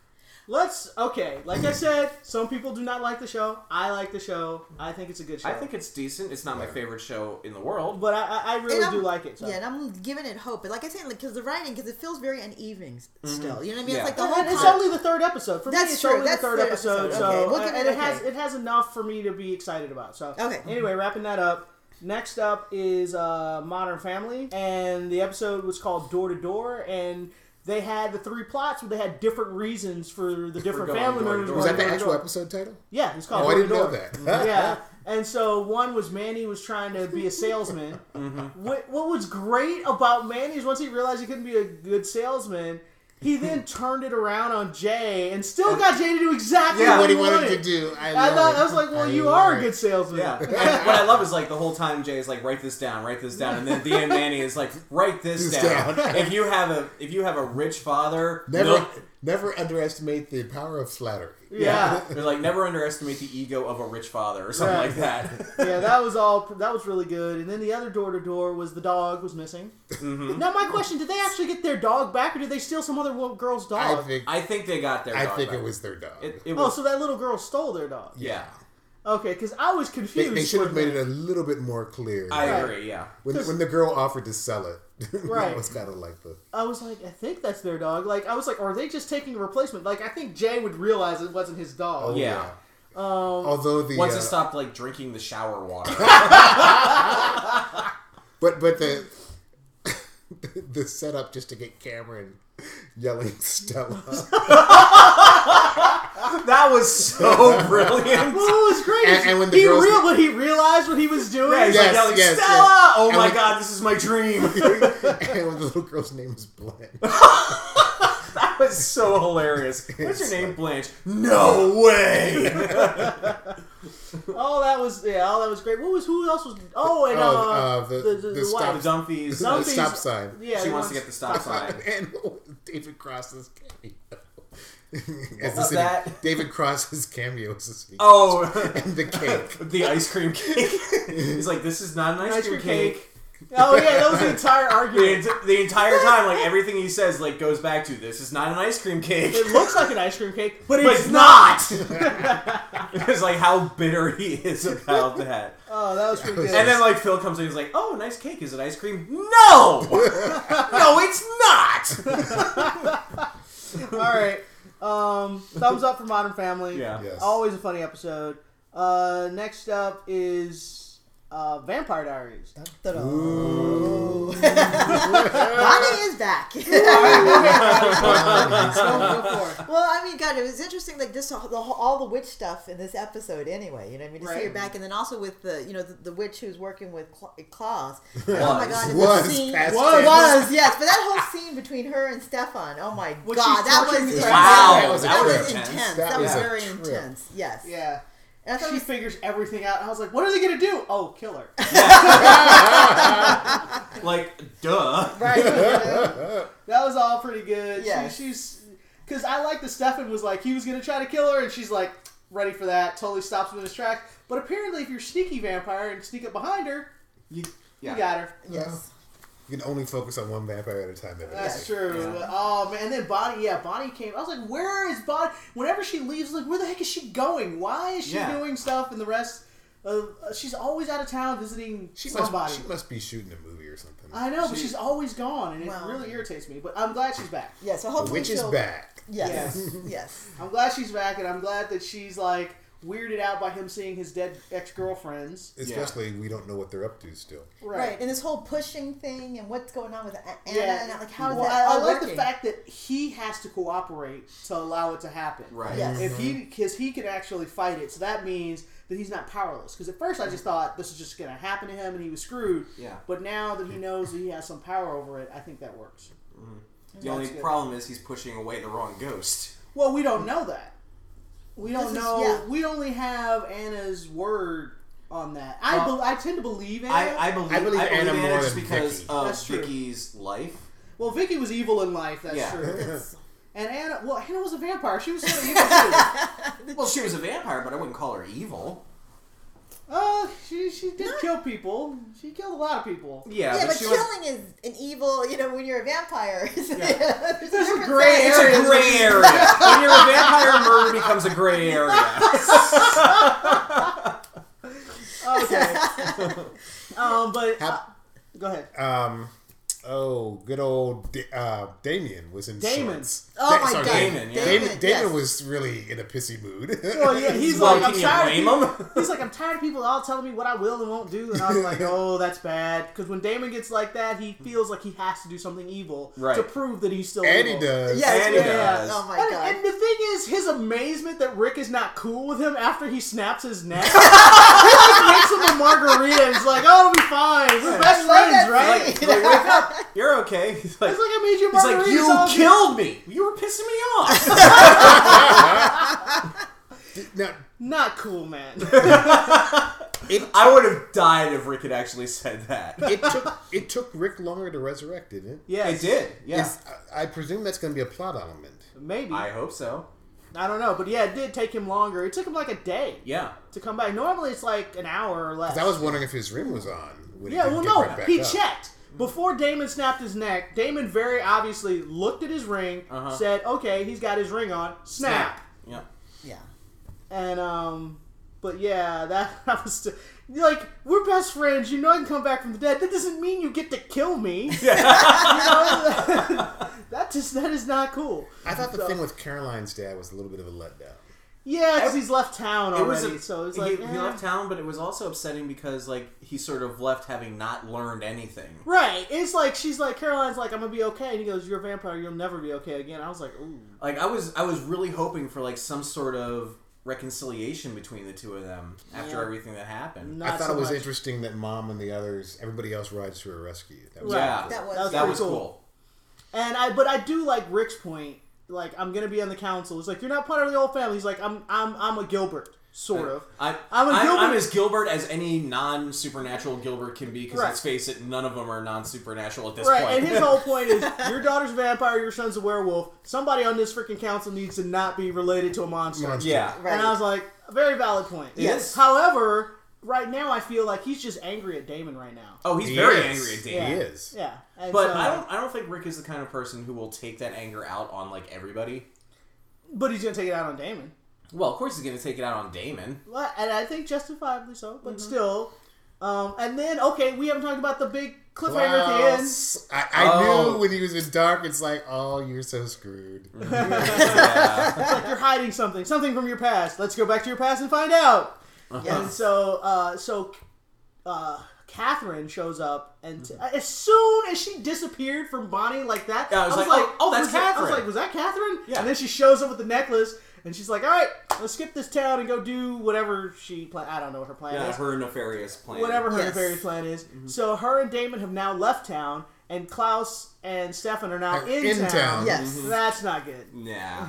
Okay, like I said, some people do not like the show. I like the show. I think it's a good show. I think it's decent. It's not my favorite show in the world. But I really do like it. So. Yeah, and I'm giving it hope. But like I said, because the writing, because it feels very uneven still. You know what I mean? Yeah. It's like the whole... It's only the third episode. For That's me, it's true. only That's the third third episode. episode. So, Okay, we'll give and it- it has enough for me to be excited about. So, Okay. Anyway, wrapping that up. Next up is Modern Family, and the episode was called Door to Door, and they had the three plots where they had different reasons for the different going family door to members. door. Was going that the door to actual door. episode title? Yeah, it's called Oh, I Door to didn't know Door. that. Yeah. And so one was Manny was trying to be a salesman. What was great about Manny is once he realized he couldn't be a good salesman, he then turned it around on Jay and still got Jay to do exactly Yeah, what he wanted wanted to do. I was like, well, you are a good salesman. Yeah. And what I love is the whole time Jay is write this down, and then at the end Manny is write this down. If you have a rich father, Never underestimate the power of flattery. Yeah. They're never underestimate the ego of a rich father or something Right. like that. Yeah, that was really good. And then the other Door to Door was the dog was missing. Mm-hmm. Now my question, did they actually get their dog back or did they steal some other girl's dog? I think they got their dog back. it was their dog. It Oh, was, so that little girl stole their dog. yeah. Okay, because I was confused. They should have for made the- it a little bit more clear. I Right. agree, yeah. When the girl offered to sell it, Right. that was kind of like the... I was like, I think that's their dog. I was like, are they just taking a replacement? I think Jay would realize it wasn't his dog. Oh, Yeah. Although the... Once it stopped drinking the shower water. But the the setup just to get Cameron yelling Stella. That was so brilliant. Well, it was great. And when the girls- when he realized what he was doing. Yeah, he's Yes, yelling, yes, Stella! yes. Oh And my when- god, this is my dream. And when the little girl's name is Blanche. That was so hilarious. What's your name, Blanche? No way! Oh, that was great. Who else was? Oh, and the wife. The Dumfies. The Dumfies- stop sign. Yeah, She he wants to get the stop sign. And David Cross's cameo. What was that? David Cross's cameo is this week. Oh, And the cake. the ice cream cake. He's like, this is not an ice cream cake. Oh yeah, that was the entire argument. The entire time, everything he says, goes back to, this is not an ice cream cake. It looks like an ice cream cake, but But it's it's not. It's how bitter he is about that. Oh, that was pretty good. And then Phil comes in, he's like, oh, nice cake. Is it ice cream? No! No, it's not! All right, thumbs up for Modern Family. Yeah. Yes. Always a funny episode. Next up is Vampire Diaries. Ooh. Bonnie is back. Well, I mean, God, it was interesting. Like this, all the witch stuff in this episode. Anyway, you know, what I mean, to see her back, and then also with the witch who's working with Claus. Oh my God, Was yes, but that whole scene between her and Stefan. Oh my God, that was intense. That was very intense. Yes. Yeah. And I thought She figures everything out. I was like, what are they going to do? Oh, kill her. Like, duh. right. That was all pretty good. Yes. She's... Because I like that Stefan was like, he was going to try to kill her, and she's like, ready for that. Totally stops him in his tracks. But apparently, if you're a sneaky vampire and sneak up behind her, you got her. Yes. You can only focus on one vampire at a time. That's true. Yeah. Oh, man. And then Bonnie came. I was like, where is Bonnie? Whenever she leaves, like, where the heck is she going? Why is she doing stuff? And the rest of... she's always out of town visiting somebody. She must be shooting a movie or something. I know, but she's always gone, and it really irritates me. But I'm glad she's back. Yeah, so hopefully the witch is back. Yes. Yes. I'm glad she's back, and I'm glad that she's, like, weirded out by him seeing his dead ex-girlfriends. Especially we don't know what they're up to still. Right. And this whole pushing thing and what's going on with Anna and like how is well, that I all like working? the fact that he has to cooperate to allow it to happen. Right. Yes. Because he can actually fight it, so that means that he's not powerless. Because at first I just thought this was just going to happen to him and he was screwed. Yeah. But now that he knows that he has some power over it, I think that works. Mm-hmm. The only problem is he's pushing away the wrong ghost. Well, we don't know that. We don't know. Yeah. We only have Anna's word on that. I tend to believe Anna. I believe Anna more just than because Vicky. of That's true. Vicky's life. Well, Vicky was evil in life. That's true. Yes. And Anna was a vampire. She was sort of evil too. Well, she was a vampire, but I wouldn't call her evil. She did kill people. She killed a lot of people. Yeah, but she killing is an evil, when you're a vampire. There's a There's a different gray side. It's a gray area. When you're a vampire, murder becomes a gray area. Okay. But go ahead. Good old Damien was in Damon. shorts. Oh my God. Damon, yeah. Damon yes. was really in a pissy mood. Well, yeah, he's Well, like, I'm can you tired. blame him? He's like, I'm tired of people all telling me what I will and won't do, and I was like, oh, that's bad. Because when Damon gets like that, he feels like he has to do something evil Right. to prove that he's still And evil. he does. Yes, And he yes. does. Oh my And, God. and the thing is, his amazement that Rick is not cool with him after he snaps his neck. He like makes him a margarita and he's like, oh, it'll be fine. We're best love friends, that right? scene. Like, wake up. You're okay. He's like, It's like I made you a he's margarita. like, you it's all killed me. You were pissing me off. Now, Not cool, man. I would have died if Rick had actually said that. it took Rick longer to resurrect, didn't it? Yes. It did. Yeah. Is- I presume that's going to be a plot element. Maybe. I hope so. I don't know. But yeah, it did take him longer. It took him like a day Yeah. to come back. Normally it's like an hour or less. 'Cause I was wondering if his ring was on. When he Yeah, didn't well, get no. right back He up. checked. Before Damon snapped his neck, Damon very obviously looked at his ring, said, okay, he's got his ring on, snap. Yeah. Yeah. And, but yeah, that was, like, we're best friends, you know I can come back from the dead. That doesn't mean you get to kill me. that is not cool. I thought the thing with Caroline's dad was a little bit of a letdown. Yeah, because he's left town It was already, so it's like, he left town, but it was also upsetting because like he sort of left having not learned anything. Right. It's like, she's like, Caroline's like, I'm gonna be okay. And he goes, you're a vampire, you'll never be okay again. I was like, ooh. Like I was really hoping for like some sort of reconciliation between the two of them after everything that happened. Not I thought so it was much. interesting that Mom and the others, everybody else rides to her rescue. That was Right. Yeah, That was pretty cool. And I do like Rick's point. Like, I'm gonna be on the council. It's like, you're not part of the old family. He's like, I'm a Gilbert, sort of. I'm Gilbert. as Gilbert as any non-supernatural Gilbert can be because Right. let's face it, none of them are non-supernatural at this Right, point. and his whole point is, your daughter's a vampire, your son's a werewolf. Somebody on this freaking council needs to not be related to a monster. Yeah. Right. And I was like, a very valid point. Yes. However, right now I feel like he's just angry at Damon right now. Oh, he's He very is. angry at Damon. He is. Yeah. And But so- I don't think Rick is the kind of person who will take that anger out on like everybody. But he's gonna take it out on Damon. Well, of course he's going to take it out on Damon. Well, and I think justifiably so, but Mm-hmm. still. And then, okay, we haven't talked about the big cliffhanger at the end. Klaus. I knew when he was in dark, it's like, oh, you're so screwed. Yeah. It's like you're hiding something from your past. Let's go back to your past and find out. And so Catherine shows up, and as soon as she disappeared from Bonnie like that, Yeah, I was like, oh, that's Catherine. I was like, was that Catherine? Yeah. And then she shows up with the necklace, and she's like, all right, let's skip this town and go do whatever she plan. I don't know what her plan is. her nefarious plan. Whatever her Yes. nefarious plan is. So her and Damon have now left town, and Klaus and Stefan are now in town. Yes. That's not good. Nah.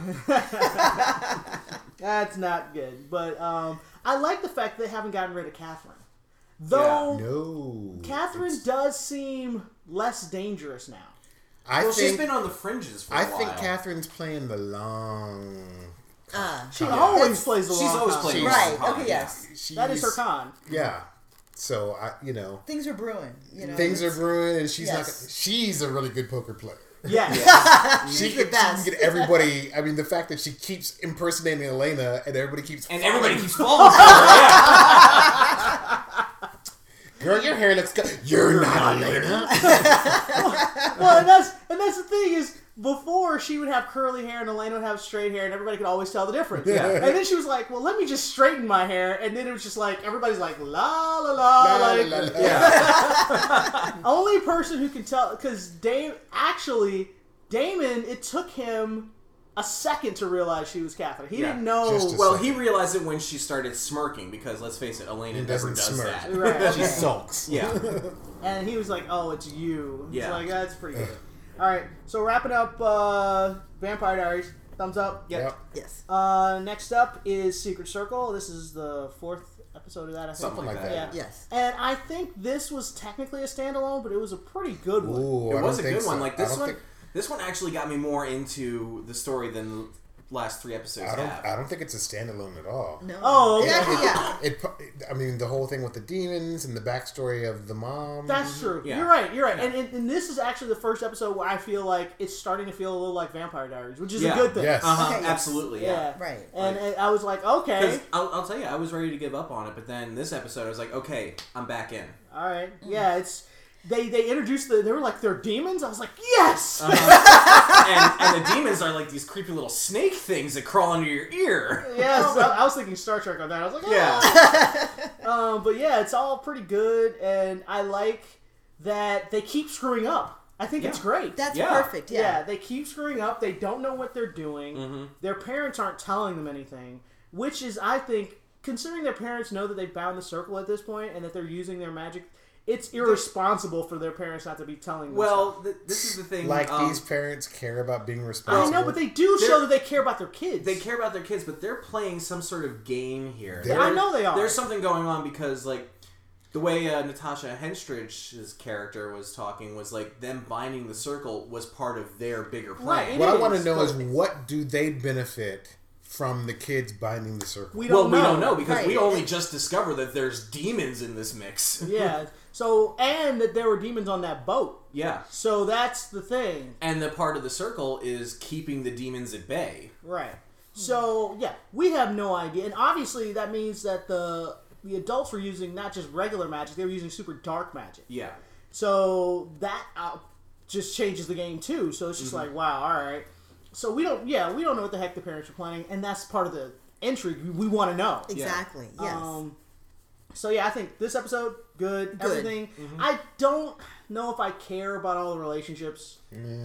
That's not good. But I like the fact they haven't gotten rid of Catherine. Though No. Catherine does seem less dangerous now. I She's think been on the fringes for a I while. think Catherine's playing the long. She Yeah. always plays the She's long always con. playing Right. con, Okay. yeah. Yes. That is her con. Yeah. So Things are brewing. things are brewing, and she's Yes. not. She's a really good poker player. Yeah. She the can best. get everybody. I mean, the fact that she keeps impersonating Elena, and everybody keeps And falling. everybody keeps falling for her, yeah. Girl, your hair looks good. You're not Elena. Well, and that's the thing is, before she would have curly hair and Elena would have straight hair, and everybody could always tell the difference. Yeah. And then she was like, "Well, let me just straighten my hair," and then it was just like everybody's like, "La la la," La, la, like la, la. Yeah. only person who can tell because Damon. It took him a second to realize she was Catherine. He Yeah. didn't know. Just a Well, second. he realized it when she started smirking because, let's face it, Elena He never doesn't does smirk. that. Right. She sulks. Yeah. And he was like, "Oh, it's you." It's Yeah. like that's pretty good. All right, so wrapping up Vampire Diaries. Thumbs up. Yep. Yes. Next up is Secret Circle. This is the 4th episode of that, I think. Something like that. Yeah. Yes. And I think this was technically a standalone, but it was a pretty good one. Ooh, It I was a don't think good one. so. Like I this don't one, think- this one actually got me more into the story than the last 3 episodes have. I don't think it's a standalone at all. No. Oh, It okay. actually, yeah. I mean, the whole thing with the demons and the backstory of the mom. That's true. Yeah. You're right. You're right. Yeah. And this is actually the first episode where I feel like it's starting to feel a little like Vampire Diaries, which is a Yeah. good thing. Yes. Okay, yes. Absolutely, yeah. Right. And I was like, okay. Because I'll tell you, I was ready to give up on it, but then this episode, I was like, okay, I'm back in. All right. Yeah, it's... They introduced they were like, they're demons? I was like, yes! And the demons are like these creepy little snake things that crawl under your ear. Yes, I was thinking Star Trek on that. I was like, Yeah. but yeah, it's all pretty good, and I like that they keep screwing up. I think it's Yeah. great. That's Yeah. perfect. yeah, Yeah. they keep screwing up. They don't know what they're doing. Mm-hmm. Their parents aren't telling them anything, which is, I think, considering their parents know that they've bound the circle at this point and that they're using their magic, it's irresponsible for their parents not to be telling them Well, stuff. this is the thing. Like these parents care about being I responsible. know, but they do show that they care about their kids. They care about their kids, but they're playing some sort of game here. I know they are. There's something going on because, like, the way Natasha Henstridge's character was talking was like them binding the circle was part of their bigger plan. Right, it What I is, want to know but- is what do they benefit from the kids binding the circle? We Well, don't we know. don't know because we Right. only just discovered that there's demons in this mix. Yeah. So, and that there were demons on that boat. Yeah. So that's the thing. And the part of the circle is keeping the demons at bay. Right. So, yeah, we have no idea. And obviously that means that the adults were using not just regular magic, they were using super dark magic. Yeah. So that just changes the game too. So it's just like, wow, all right. So we don't know what the heck the parents are planning, and that's part of the intrigue we want to know. Exactly. Yes. So yeah, I think this episode good. Everything. I don't know if I care about all the relationships.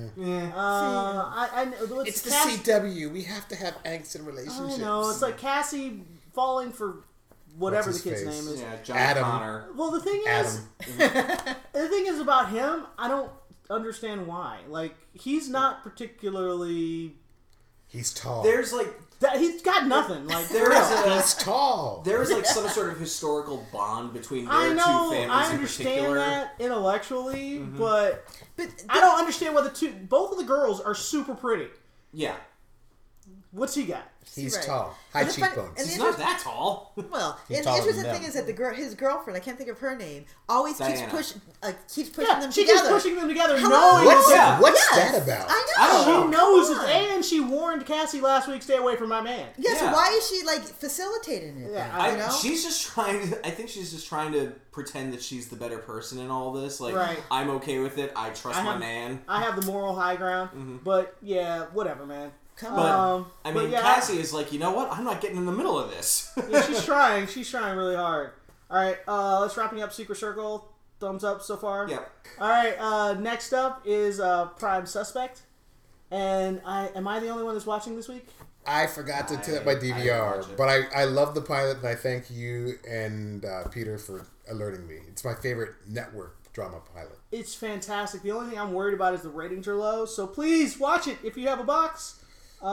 I know It's the Cassie, CW. We have to have angst in relationships. I know it's like Cassie falling for whatever What's the his kid's face? name is. Yeah, John Adam. Connor. Well, the thing is, the thing is about him. I don't understand why. Like he's not particularly. He's tall. There's like He's got nothing. Like there is He's tall. there is like some sort of historical bond between their I two know. families I in understand particular. that intellectually, but but I don't understand why both of the girls are super pretty. Yeah. What's he got? He's Right. tall. High And the fun- cheekbones. and He's the not that tall. Well, He's and the taller interesting than thing them. is that his girlfriend, I can't think of her name, always keeps Diana. pushing Yeah, them she together. keeps pushing them together, Hello? knowing What's that What's Yes. that about? I I know. don't she knows Come it, on. and she warned Cassie last week, "Stay away from my man." Yeah, so Yeah. why is she like facilitating it? Yeah, then, you know? She's just trying to, I think she's just trying to pretend that she's the better person in all this. Like, Right. I'm okay with it. I trust I my have- man. I have the moral high ground, but yeah, whatever, man. Come But, on. I mean, but yeah, Cassie is like, you know what? I'm not getting in the middle of this. Yeah, she's trying. She's trying really hard. All right, let's wrapping up Secret Circle. thumbs up so far? Yep. All right, next up is Prime Suspect. And am I the only one that's watching this week? I forgot to tip my I didn't DVR, watch it. but I love the pilot, and I thank you and Peter for alerting me. It's my favorite network drama pilot. It's fantastic. The only thing I'm worried about is the ratings are low. So please watch it if you have a box.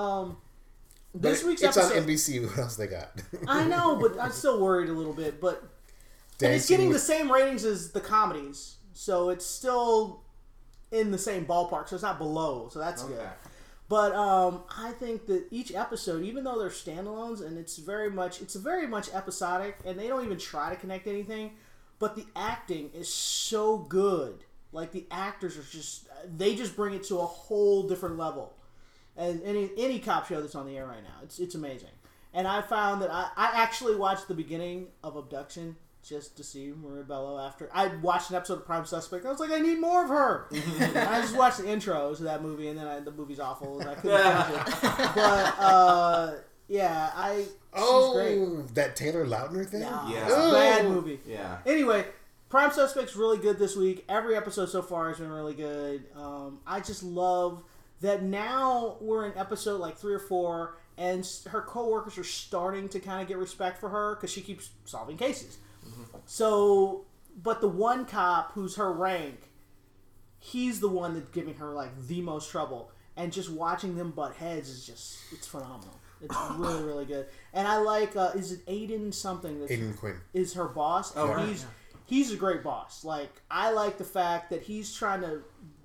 This week's it's episode... on NBC. What else they got? I know, but I'm still worried a little bit. But and it's Dancing getting the with- same ratings as the comedies, so it's still in the same ballpark. So it's not below. So that's good. But I think that each episode, even though they're standalones, and it's very much episodic, and they don't even try to connect anything, but the acting is so good. Like the actors are they just bring it to a whole different level. And any cop show that's on the air right now, it's amazing. And I found that I actually watched the beginning of Abduction just to see Maria Bello after I watched an episode of Prime Suspect. I was like, I need more of her. And I just watched the intros of that movie, and then the movie's awful, and I couldn't finish it. But yeah, she's great. That Taylor Lautner thing? Yeah, Yeah. it's a bad movie. Yeah. Anyway, Prime Suspect's really good this week. Every episode so far has been really good. I just love that now we're in episode like 3 or 4, and her coworkers are starting to kind of get respect for her because she keeps solving cases. So, but the one cop who's her rank, he's the one that's giving her like the most trouble, and just watching them butt heads is it's phenomenal. It's really, really good. And I like, is it Aiden something? Aiden Quinn. Is her boss. Oh, and right. he's a great boss. Like, I like the fact that he's trying to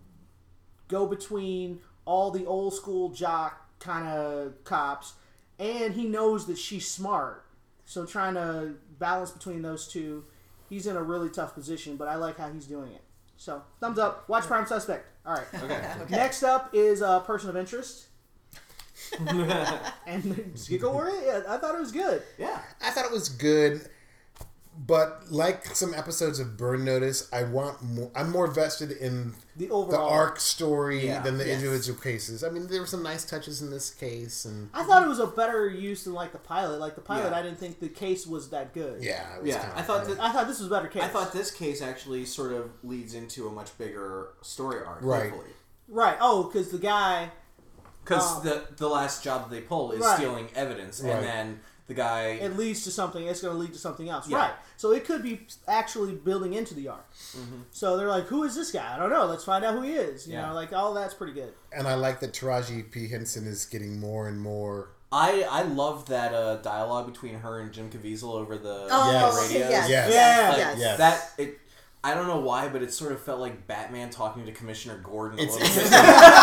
go between all the old school jock kind of cops, and he knows that she's smart. So trying to balance between those two, he's in a really tough position, but I like how he's doing it. So, thumbs up. Watch Prime Suspect. All right. Okay. Next up is Person of Interest. And Giggle Worry, I thought it was good. Yeah. I thought it was good, but like some episodes of Burn Notice, I'm more vested in The the overall arc story Yeah. than the Yes. individual cases. I mean, there were some nice touches in this case, and I thought it was a better use than like the pilot. Like the pilot, Yeah. I didn't think the case was that good. yeah, it was Yeah. kinda, I thought I thought this was a better case. I thought this case actually sort of leads into a much bigger story arc. Right. Hopefully. Right. Oh, because the guy. Because the last job that they pull is Right. stealing evidence, Right. and then the guy. It leads to something. It's going to lead to something else. Yeah. Right. So it could be actually building into the arc. So they're like, who is this guy? I don't know. Let's find out who he is. You Yeah. know, like all that's pretty good. and I like that Taraji P. Henson is getting more and more. I love that dialogue between her and Jim Caviezel over the Yes. radio. Yes. Yes. Yeah. Like, Yes. Yes. That it. I don't know why, but it sort of felt like Batman talking to Commissioner Gordon a It's- little bit.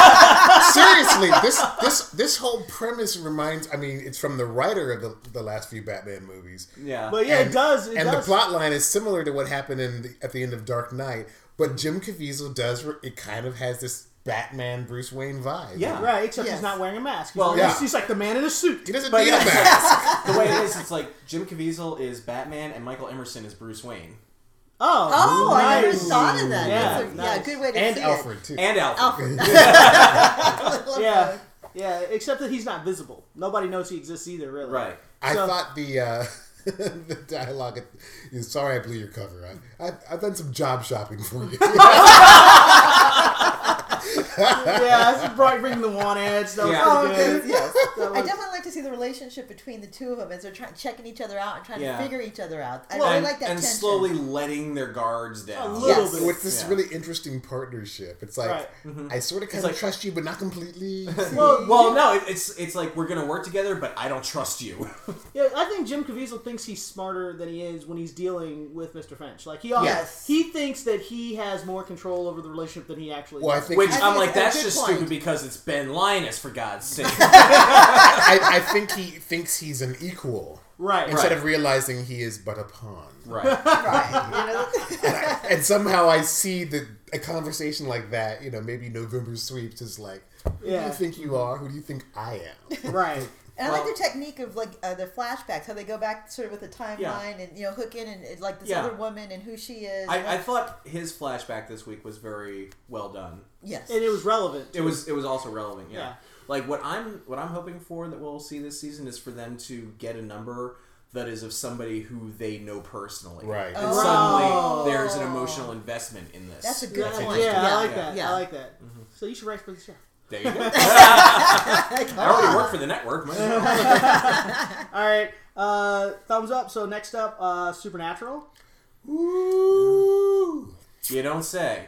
Seriously, this whole premise reminds. I mean, it's from the writer of the last few Batman movies. Yeah. But yeah, And- it does. It and does. the plot line is similar to what happened at the end of Dark Knight, but Jim Caviezel does. It kind of has this Batman Bruce Wayne vibe. Yeah. Right, except Yes. he's not wearing a mask. Well, yeah. He's like the man in a suit. He doesn't But need yeah, a mask. the way it is, it's like Jim Caviezel is Batman and Michael Emerson is Bruce Wayne. Oh, I never nice. thought of that. Yeah, That's nice. good way to And see Alfred too. And Alfred. it. Alfred. Yeah, yeah. Except that he's not visible. Nobody knows he exists either. Really. Right. I So- thought the dialogue. Sorry, I blew your cover. I've done some job shopping for you. Yeah, that's bring the want ads. That was Yeah. pretty good. Yes. That I was- definitely like to see the relationship between the two of them as they're checking each other out and trying Yeah. to figure each other out. I Well, really like that and tension. slowly letting their guards down. A little Yes. bit. With this Yeah. really interesting partnership, it's like Right. I sort of kind like- of trust you, but not completely. Well, no, it's like we're gonna work together, but I don't trust you. Yeah, I think Jim Caviezel thinks he's smarter than he is when he's dealing with Mr. Finch. Like Yes. he thinks that he has more control over the relationship than he actually Well, I does. think Which I I'm think like, it's a that's good just point. stupid because it's Ben Linus, for God's sake. I think he thinks he's an equal Right. instead Right. of realizing he is but a pawn. Right. Right. You know? And somehow I see a conversation like that. Maybe November Sweeps is like, who do Yeah. you think you are? Who do you think I am? Right. And I Well- like their technique of like the flashbacks, how they go back sort of with the timeline Yeah. and hook in and like this Yeah. other woman and who she is. I thought his flashback this week was very well done. yes. And it was relevant. It was also relevant, yeah. Yeah. Like what I'm hoping for that we'll see this season is for them to get a number that is of somebody who they know personally. Right. And Oh. suddenly there's an emotional investment in this. That's a good Yeah, point. I like that. Yeah. I like that. So you should write for the show. There you go. I already work for the network. Might as well. All right. Thumbs up. So next up, Supernatural. Ooh. You don't say.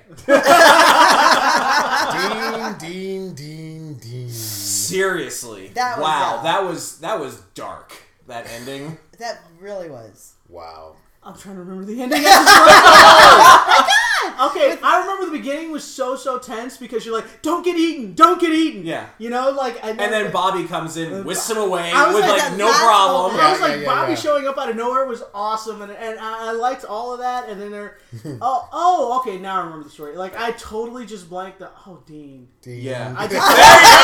Dean. Seriously. That was wow. bad. That was dark. That ending. That really was. Wow. I'm trying to remember the ending. Oh my God! Okay, I remember the beginning was so tense because you're like, don't get eaten. Yeah. You know, like, And then Bobby comes in, whisks him away I was with like, like that no last problem. moment. I was like, Yeah, Bobby yeah. showing up out of nowhere was awesome, and I liked all of that. And then okay, now I remember the story. Like, I totally just blanked the Dean. Yeah. I just,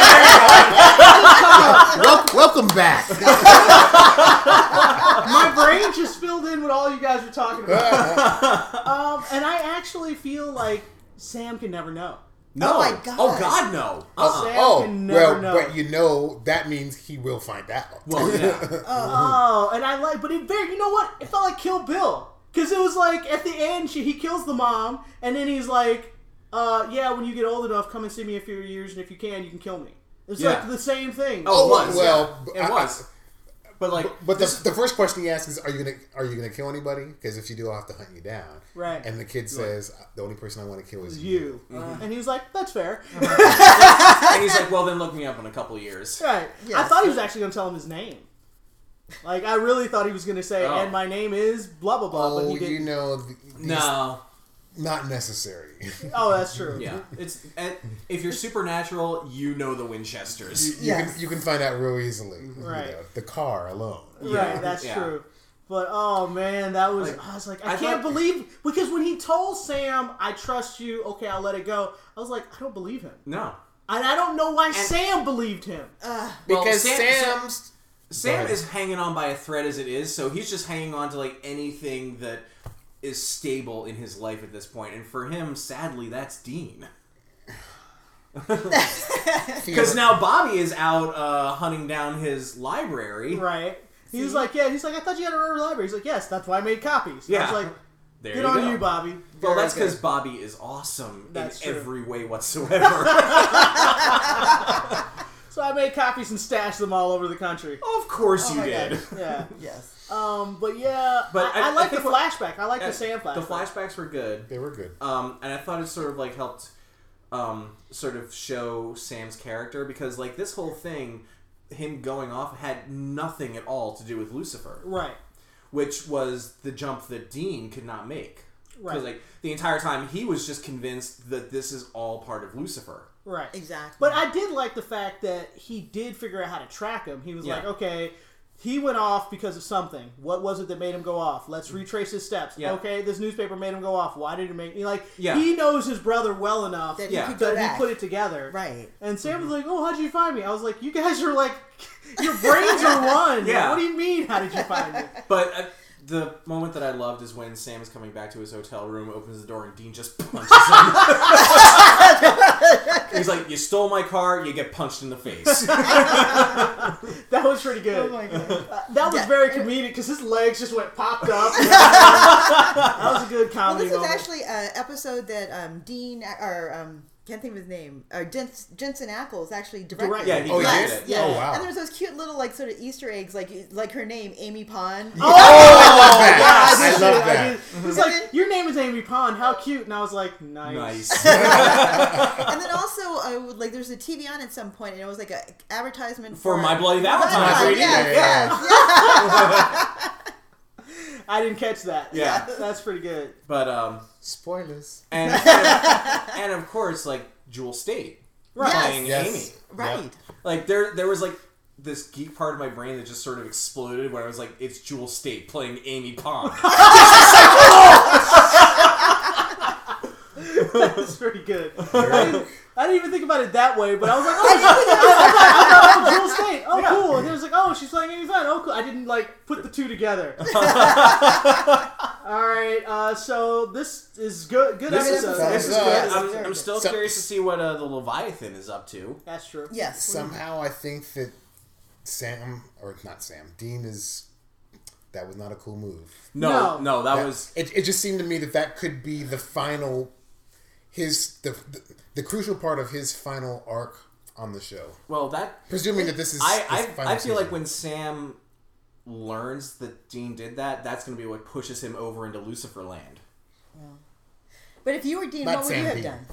Welcome back. my brain just filled in what all you guys were talking about. And I actually feel like Sam can never know. No. Oh my God. Oh God, no. Sam can never know. But you know that means he will find out. Well, yeah. And I like, but you know what? It felt like Kill Bill. Because it was like, at the end, he kills the mom, and then he's like, yeah, when you get old enough, come and see me in a few years, and if you can kill me. It's Yeah. like the same thing. Oh, it was. well, It was. But like, But the first question he asks is, "Are you gonna kill anybody? Because if you do, I'll have to hunt you down." Right. And the kid says, "The only person I want to kill is You. Mm-hmm. And he was like, that's fair. and he's like, well, then look me up in a couple years. Right. Yes. I thought he was actually going to tell him his name. Like, I really thought he was going to say, Oh. and my name is blah, blah, blah. but Oh, he didn't. you know, No. not necessary. Oh, that's true. Yeah. If you're supernatural, you know the Winchesters. Yes. You can find out real easily. Right. You know, the car alone. Right, that's Yeah. true. But oh man, that was I was like, I can't thought- believe, because when he told Sam, I trust you, okay, I'll let it go, I was like, I don't believe him. No. And I don't know why Sam believed him. Because Well, Sam ahead. is hanging on by a thread as it is, so he's just hanging on to like anything that is stable in his life at this point. And for him, sadly, that's Dean. Because now Bobby is out hunting down his library. Right. He's like, I thought you had a rare library. He's like, yes, that's why I made copies. Yeah. I was like, There good you on go. you, Bobby. Well, Very that's because good. Bobby is awesome That's in true. every way whatsoever. So I made copies and stashed them all over the country. Of course you my did. God. Yeah. Yes. But yeah, But I I like the think what- flashback. I like the Sam flashback. The flashbacks were good. They were good. And I thought it sort of like helped sort of show Sam's character, because like this whole thing, him going off, had nothing at all to do with Lucifer, Right. which was the jump that Dean could not make. Right. Because like the entire time he was just convinced that this is all part of Lucifer. Right. Exactly. But I did like the fact that he did figure out how to track him. He was Yeah. like, okay, he went off because of something. What was it that made him go off? Let's retrace his steps. Yeah. Okay, this newspaper made him go off. Why did it make... Yeah. He knows his brother well enough That Yeah. he could go that back. he put it together. Right. And Sam was like, oh, how'd you find me? I was like, you guys are like... Your brains are one. Yeah. What do you mean, how did you find me? But the moment that I loved is when Sam is coming back to his hotel room, opens the door, and Dean just punches him. He's like, you stole my car, you get punched in the face. That was pretty good. Oh my God. That was Yeah. very comedic because his legs just went popped up. That was a good Well, comedy this is moment. actually an episode that Dean or can't think of his name. Or Jensen Ackles actually directed. Yeah, he Oh, he directed did? it. Yeah. Oh, wow. And there's those cute little like sort of Easter eggs, like her name, Amy Pond. Oh, I love that. Yeah, I did love see it. that. He's like, your name is Amy Pond. How cute. And I was like, nice. Nice. And then also, like, there's a TV on at some point, and it was like an advertisement For My Bloody Valentine. Valentine, Yeah, yes. I didn't catch that. Yeah. That's pretty good. But, Spoilers. and of course, like, Jewel State Right. playing Yes. Amy. Right. Yep. Like, there was, like, this geek part of my brain that just sort of exploded when I was like, it's Jewel State playing Amy Pond. That's pretty good. I didn't even think about it that way, but I was like, oh, Jewel State. Oh, Yeah. cool. And it was like, oh, she's playing Amy Pond. Oh, cool. I didn't, like, put the two together. All right. So this is good. Good This is episode. good. Yes, I'm very still good. curious to see what the Leviathan is up to. That's true. Yes. Somehow I think that Dean is that was not a cool move. No, that was... It just seemed to me that could be the final... the crucial part of his final arc on the show. Well, that... Presuming that this is I feel like when Sam learns that Dean did that, that's going to be what pushes him over into Lucifer Land. Yeah. But if you were Dean, Not what would Sam you have Dean. done?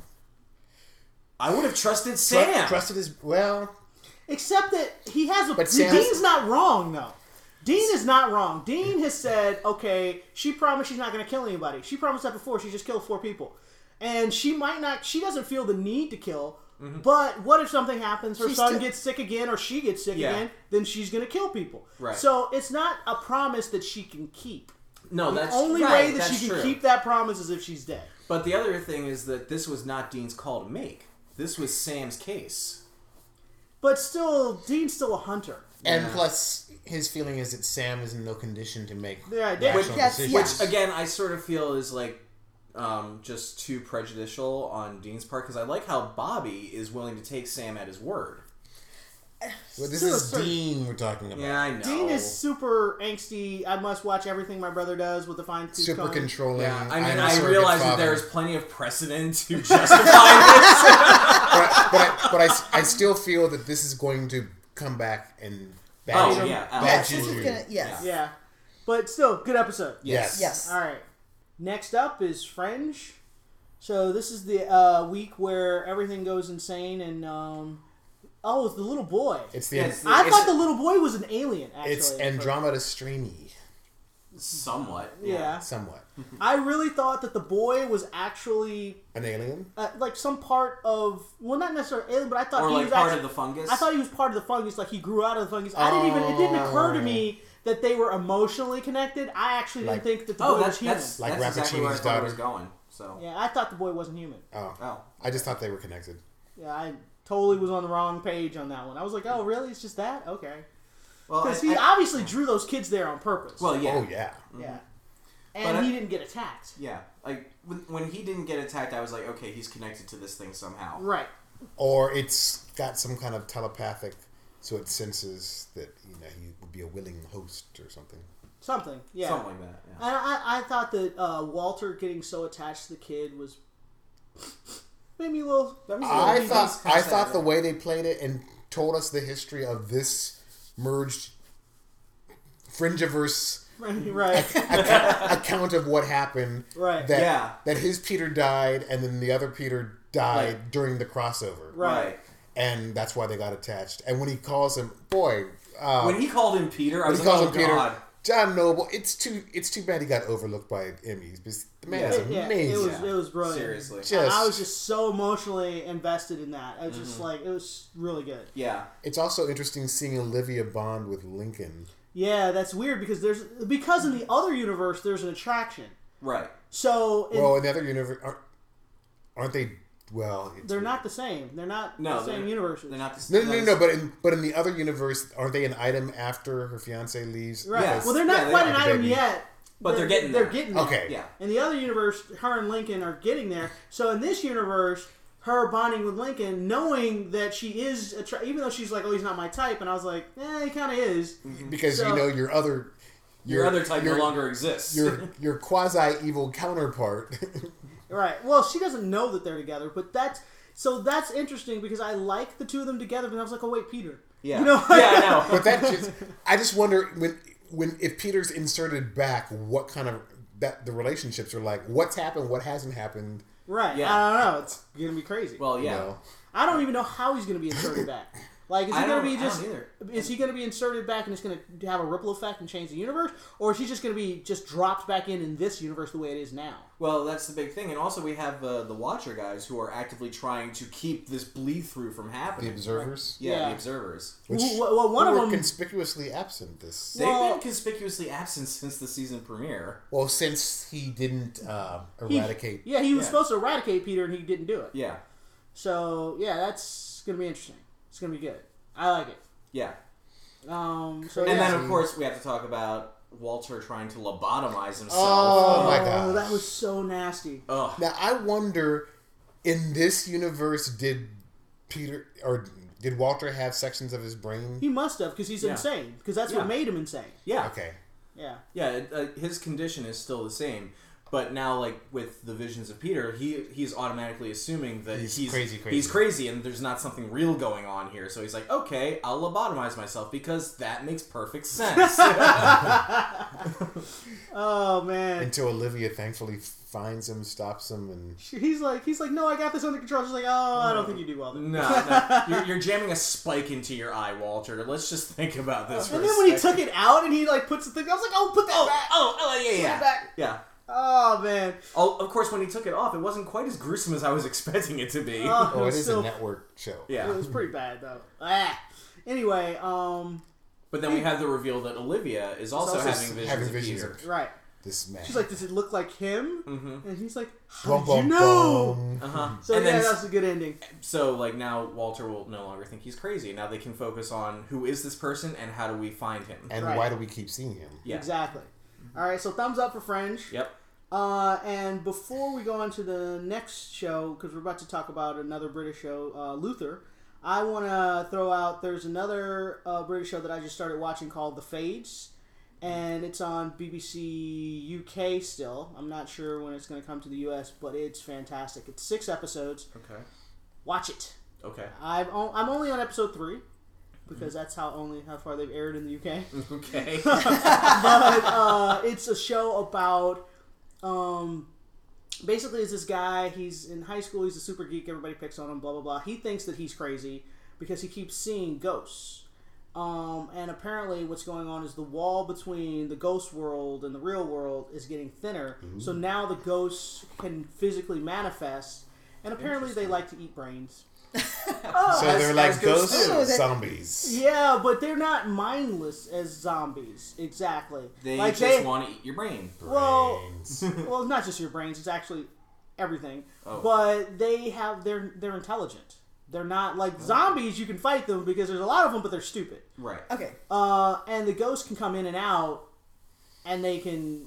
I would have trusted Sam. Trusted his... Well... Except that he has a... But Sam Dean's not wrong, though. Dean is not wrong. Dean has said, okay, she promised she's not going to kill anybody. She promised that before. She just killed 4 people. And she might not... She doesn't feel the need to kill. Mm-hmm. But what if something happens? Her son gets sick again or she gets sick again. Then she's going to kill people. Right. So it's not a promise that she can keep. No, the that's only way that she can keep that promise is if she's dead. But the other thing is that this was not Dean's call to make. This was Sam's case. But still, Dean's still a hunter. And plus, his feeling is that Sam is in no condition to make rational Yes, decisions. yeah. Which, again, I sort of feel is like just too prejudicial on Dean's part, because I like how Bobby is willing to take Sam at his word. Well, this is Dean we're talking about. Yeah, I know. Dean is super angsty. I must watch everything my brother does with the fine tooth Super comb. controlling. Yeah, I mean, a I surrogate realize that father. there's plenty of precedent to justify this. but I still feel that this is going to come back and bad Yes, this juju. is gonna. Yes. Yeah. But still, good episode. Yes. Yes. All right. Next up is Fringe. So this is the week where everything goes insane and... it's the little boy. It's the. I thought the little boy was an alien, actually. It's Andromeda Strainy. Somewhat. Yeah. Somewhat. I really thought that the boy was actually... An alien? like some part of... Well, not necessarily alien, but I thought Or he like was part actually, of the fungus. I thought he was part of the fungus, like he grew out of the fungus. It didn't occur to me that they were emotionally connected. I actually didn't think that the boy was human. That's Like exactly where I Rappaccini's thought it was daughter. going. So. Yeah, I thought the boy wasn't human. Oh. I just thought they were connected. Yeah, I totally was on the wrong page on that one. I was like, oh, really? It's just that? Okay. Well, Because he obviously drew those kids there on purpose. Well, yeah. Oh, yeah. Yeah. And But he didn't get attacked. Yeah. Like, when he didn't get attacked, I was like, okay, he's connected to this thing somehow. Right. Or it's got some kind of telepathic, so it senses that he would be a willing host or something. Something. Yeah. Something like that, yeah. I thought that Walter getting so attached to the kid was... made me a little... I thought the way they played it and told us the history of this merged Fringiverse Right. account of what happened. Right. That his Peter died and then the other Peter died during the crossover. Right. And that's why they got attached. And when he calls him, boy... when he called him Peter, I was when he like, calls oh, him Peter, God. John Noble, it's too bad he got overlooked by Emmys. Because the man is amazing. It was brilliant. Seriously. And I was just so emotionally invested in that. I was just like, it was really good. Yeah. It's also interesting seeing Olivia bond with Lincoln. Yeah, that's weird because in the other universe there's an attraction. Right. So in the other universe, aren't they? Well, they're not the same. They're not the same universes. They're not the same. No. But in the other universe, aren't they an item after her fiance leaves? Right. Yes. Well, they're not quite an item yet. But they're getting there. They're getting there. Okay. Yeah. In the other universe, her and Lincoln are getting there. So in this universe, her bonding with Lincoln, knowing that she is, even though she's like, oh, he's not my type, and I was like, he kind of is. Because your other type no longer exists. Your quasi evil counterpart. Right. Well, she doesn't know that they're together, but that's interesting because I like the two of them together, but I was like, oh wait, Peter. Yeah. You know? Yeah, I know. But I just wonder when if Peter's inserted back, what kind of the relationships are like. What's happened? What hasn't happened? Right. Yeah. I don't know. It's gonna be crazy. Well, yeah. I don't even know how he's gonna be inserted back. Like, is he going to be just... Is he going to be inserted back and it's going to have a ripple effect and change the universe? Or is he just going to be just dropped back in this universe the way it is now? Well, that's the big thing. And also we have the Watcher guys who are actively trying to keep this bleed-through from happening. The Observers? Right? Yeah, the Observers. Which one of them... conspicuously absent this... They've been conspicuously absent since the season premiere. Well, since he didn't eradicate... He was supposed to eradicate Peter and he didn't do it. Yeah. So, that's going to be interesting. It's going to be good. I like it. Yeah. And then, of course, we have to talk about Walter trying to lobotomize himself. Oh my god. That was so nasty. Ugh. Now, I wonder, in this universe, did Walter have sections of his brain? He must have, because he's insane. Because that's what made him insane. Yeah. Okay. Yeah. Yeah, his condition is still the same. But now, like, with the visions of Peter, he's automatically assuming that he's crazy. He's crazy, and there's not something real going on here. So he's like, okay, I'll lobotomize myself because that makes perfect sense. Oh, man. Until Olivia thankfully finds him, stops him, and He's like, no, I got this under control. She's like, oh, I don't think you do well. No. You're jamming a spike into your eye, Walter. Let's just think about this for And a then when he second. took it out and he, like, puts the thing, I was like, oh, put that back. Yeah, Put yeah. it back. Yeah. Oh, man. Oh, of course, when he took it off, it wasn't quite as gruesome as I was expecting it to be. it is still- a network show. Yeah. It was pretty bad, though. Anyway, But then we have the reveal that Olivia is also also having visions of Peter. right. This man. She's like, does it look like him? Mm-hmm. And he's like, how Bum, did you bum, know? bum. Uh-huh. So, And yeah, then- that was a good ending. So, like, now Walter will no longer think he's crazy. Now they can focus on who is this person and how do we find him. And Right. why do we keep seeing him? Yeah. Exactly. All right, so thumbs up for Fringe. Yep. And before we go on to the next show, because we're about to talk about another British show, Luther, I want to throw out, there's another British show that I just started watching called The Fades, and it's on BBC UK still. I'm not sure when it's going to come to the US, but it's fantastic. It's 6 episodes. Okay. Watch it. Okay. I'm only on episode 3, because that's how far they've aired in the UK. Okay. But it's a show about basically it's this guy, he's in high school, he's a super geek, everybody picks on him, blah blah blah. He thinks that he's crazy because he keeps seeing ghosts. And apparently what's going on is the wall between the ghost world and the real world is getting thinner. So now the ghosts can physically manifest, and apparently they like to eat brains. So they're as like ghosts ghost do. zombies. Yeah, but they're not mindless as zombies. Exactly. They like just want to eat your brain. Well, Brains. well, it's not just your brains; it's actually everything. Oh. But they're intelligent. They're not like zombies. You can fight them because there's a lot of them, but they're stupid. Right. Okay. And the ghosts can come in and out, and they can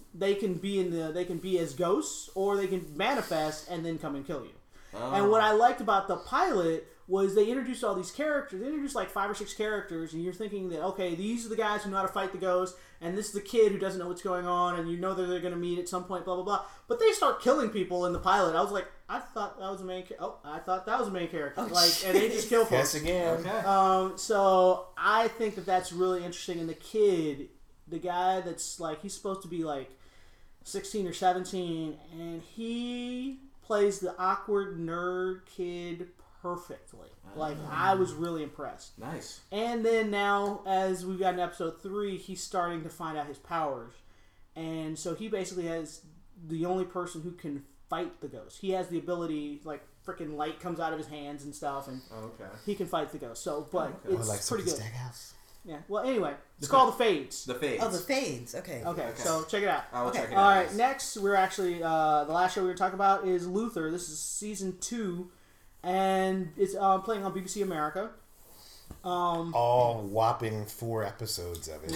be as ghosts, or they can manifest and then come and kill you. Oh. And what I liked about the pilot was they introduced all these characters. They introduced like 5 or 6 characters, and you're thinking that, okay, these are the guys who know how to fight the ghost, and this is the kid who doesn't know what's going on, and you know that they're going to meet at some point, blah, blah, blah. But they start killing people in the pilot. I was like, I thought that was a main character. Oh, and they just kill folks. Yes, again. Okay. So I think that that's really interesting. And the kid, the guy that's like, he's supposed to be like 16 or 17, and he plays the awkward nerd kid perfectly. Like, I was really impressed. Nice. And then now, as we've got in episode 3, he's starting to find out his powers. And so he basically has the only person who can fight the ghost. He has the ability, like, freaking light comes out of his hands and stuff, and Okay. he can fight the ghost. So, but Okay. it's like pretty good. Steakhouse. Yeah. Well, anyway, it's called The Fades. The Fades. Oh, the fades. Okay. Okay, so check it out. I will Okay. check it All out. right, next we're actually the last show we were talking about is Luther. This is season 2, and it's playing on BBC America. All whopping 4 episodes of it.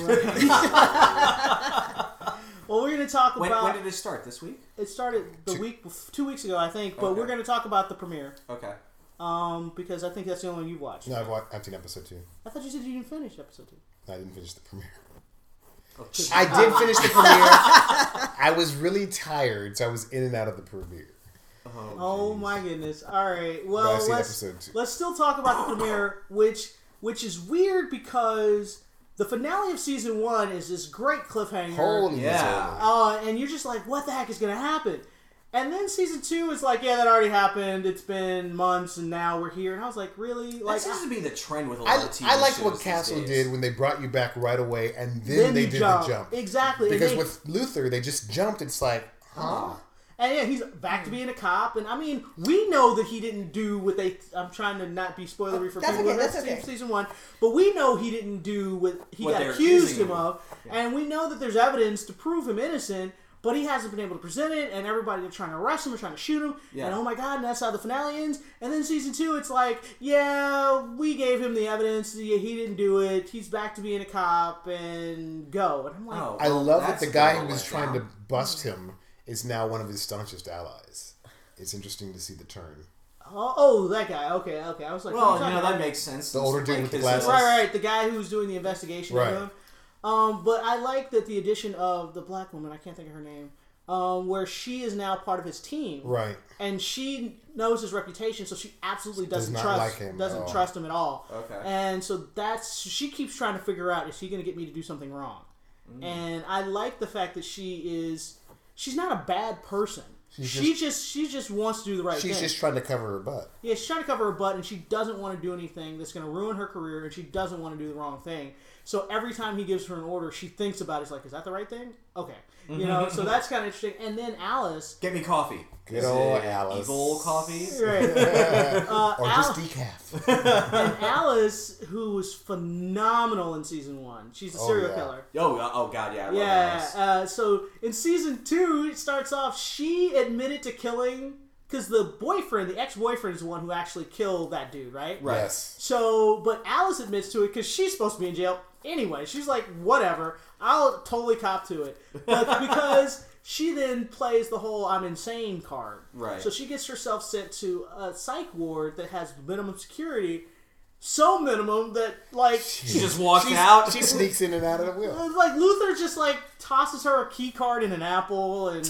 Well, we're going to talk When about. did it start? This week? It started the 2 weeks ago, I think, but Okay. we're going to talk about the premiere Okay. because I think that's the only one you've watched. No, I've seen episode 2. I thought you said you didn't finish episode 2. I didn't finish the premiere. Okay. I did finish the premiere. I was really tired, so I was in and out of the premiere. Oh my goodness! All right, But well I've seen let's episode 2. let's still talk about the premiere, which is weird because the finale of season 1 is this great cliffhanger. Holy Yeah. Matilda. And you're just like, what the heck is going to happen? And then season 2 is like, yeah, that already happened. It's been months, and now we're here. And I was like, really? That Like, seems to be the trend with a lot of TV I liked shows what these Castle days. did when they brought you back right away, and then they you did jump. the jump. Exactly. Because and they- with Luther, they just jumped. It's like, huh? And yeah, he's back to being a cop. And I mean, we know that he didn't do what they. I'm trying to not be spoilery for That's people okay, who that's haven't seen okay. season 1, but we know he didn't do what he What got they're accused accusing him him of. And we know that there's evidence to prove him innocent, but he hasn't been able to present it. And everybody, they're trying to arrest him, they're trying to shoot him. Yeah. And oh my god, and that's how the finale ends. And then season 2, it's like, yeah, we gave him the evidence. Yeah, he didn't do it. He's back to being a cop and go. And I'm like, Oh, I well, love that that's the guy a who was letdown. trying to bust him is now one of his staunchest allies. It's interesting to see the turn. oh, that guy. Okay. I was like, Well, who's you know, guy? that makes sense. The older dude Like with the his, glasses. Right. The guy who's doing the investigation. Right. Of him. But I like that the addition of the black woman, I can't think of her name, where she is now part of his team. Right. And she knows his reputation, so she absolutely doesn't Does trust him at all. Okay. And so she keeps trying to figure out, is he going to get me to do something wrong? And I like the fact that she's not a bad person. She just wants to do the right thing. She's just trying to cover her butt. Yeah, she's trying to cover her butt, and she doesn't want to do anything that's going to ruin her career, and she doesn't want to do the wrong thing. So every time he gives her an order, she thinks about it. It's like, is that the right thing? Okay. So that's kind of interesting. And then Alice... Get me coffee. Good old Alice. Evil coffee. Right. Or just decaf. And Alice, who was phenomenal in season 1. She's a serial killer. Oh God, yeah. I love Alice. So in season 2, it starts off, she admitted to killing... Because the ex-boyfriend is the one who actually killed that dude, right? Right. Yes. So, but Alice admits to it because she's supposed to be in jail anyway. She's like, whatever, I'll totally cop to it. But because she then plays the whole I'm insane card. Right. So she gets herself sent to a psych ward that has minimum security. So minimum that, like... She just walks out. She sneaks in and out of the wheel. Like, Luther just, like, tosses her a key card in an apple and...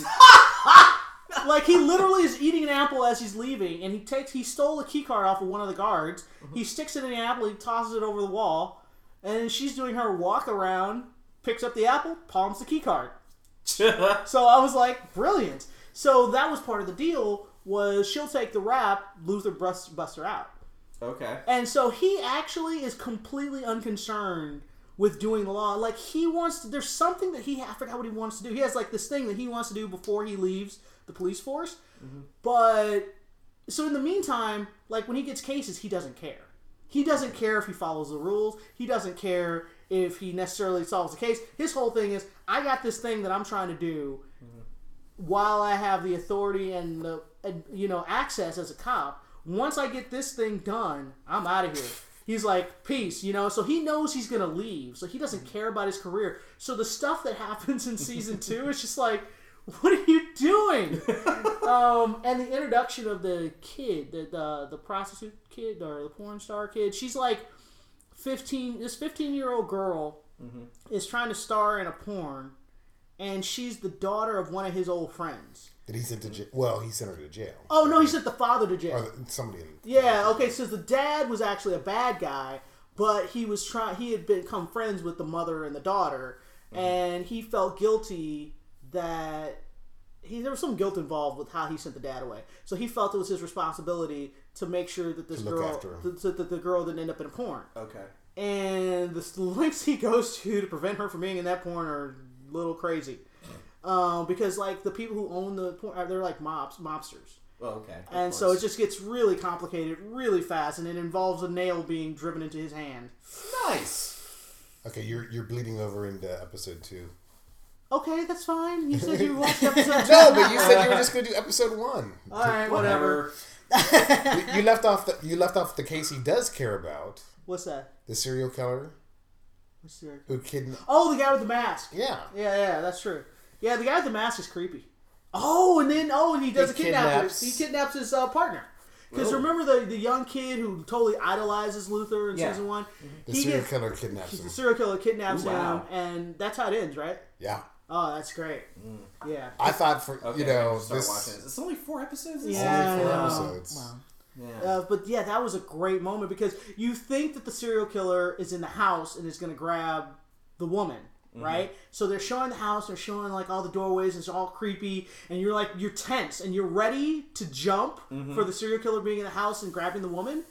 Like, he literally is eating an apple as he's leaving, and he stole a key card off of one of the guards. He sticks it in the apple, he tosses it over the wall, and she's doing her walk around, picks up the apple, palms the key card. So I was like, brilliant. So that was part of the deal, was she'll take the rap, Luther busts her out. Okay. And so he actually is completely unconcerned with doing the law. Like, he wants to, there's something that I forgot what he wants to do. He has, like, this thing that he wants to do before he leaves the police force. But, so in the meantime, like, when he gets cases, he doesn't care. He doesn't care if he follows the rules. He doesn't care if he necessarily solves the case. His whole thing is, I got this thing that I'm trying to do while I have the authority and the, access as a cop. Once I get this thing done, I'm out of here. He's like, peace, so he knows he's going to leave. So he doesn't care about his career. So the stuff that happens in season 2 is just like, what are you doing? And the introduction of the kid, the prostitute kid or the porn star kid, she's like 15. This 15-year-old girl is trying to star in a porn, and she's the daughter of one of his old friends. That he sent to jail. Well, he sent her to jail. Oh no, he sent the father to jail. Or somebody. Yeah. Okay. So the dad was actually a bad guy, but he had become friends with the mother and the daughter, and he felt guilty that there was some guilt involved with how he sent the dad away. So he felt it was his responsibility to make sure that this girl, that the girl didn't end up in a porn. Okay. And the lengths he goes to prevent her from being in that porn are a little crazy. Because like the people who own the porn, they're like mobsters. Oh, okay. And so it just gets really complicated really fast, and it involves a nail being driven into his hand. Nice. Okay, you're bleeding over into episode 2. Okay, that's fine. You said you watched episode 2. No, but you said you were just going to do episode 1. All right, whatever. You left off the case he does care about. What's that? The serial killer What's the who kidnapped. Oh, the guy with the mask. Yeah. Yeah, that's true. Yeah, the guy with the mask is creepy. And he does a kidnapping. He kidnaps his partner. Because remember the young kid who totally idolizes Luther in season 1? The serial killer kidnaps him. The serial killer kidnaps him, and that's how it ends, right? Yeah. Oh, that's great. Yeah. I thought start watching this. It's only 4 episodes. Yeah, only 4 episodes. Wow. Yeah. But yeah, that was a great moment because you think that the serial killer is in the house and is going to grab the woman, right? So they're showing the house, they're showing like all the doorways, and it's all creepy, and you're tense and you're ready to jump for the serial killer being in the house and grabbing the woman.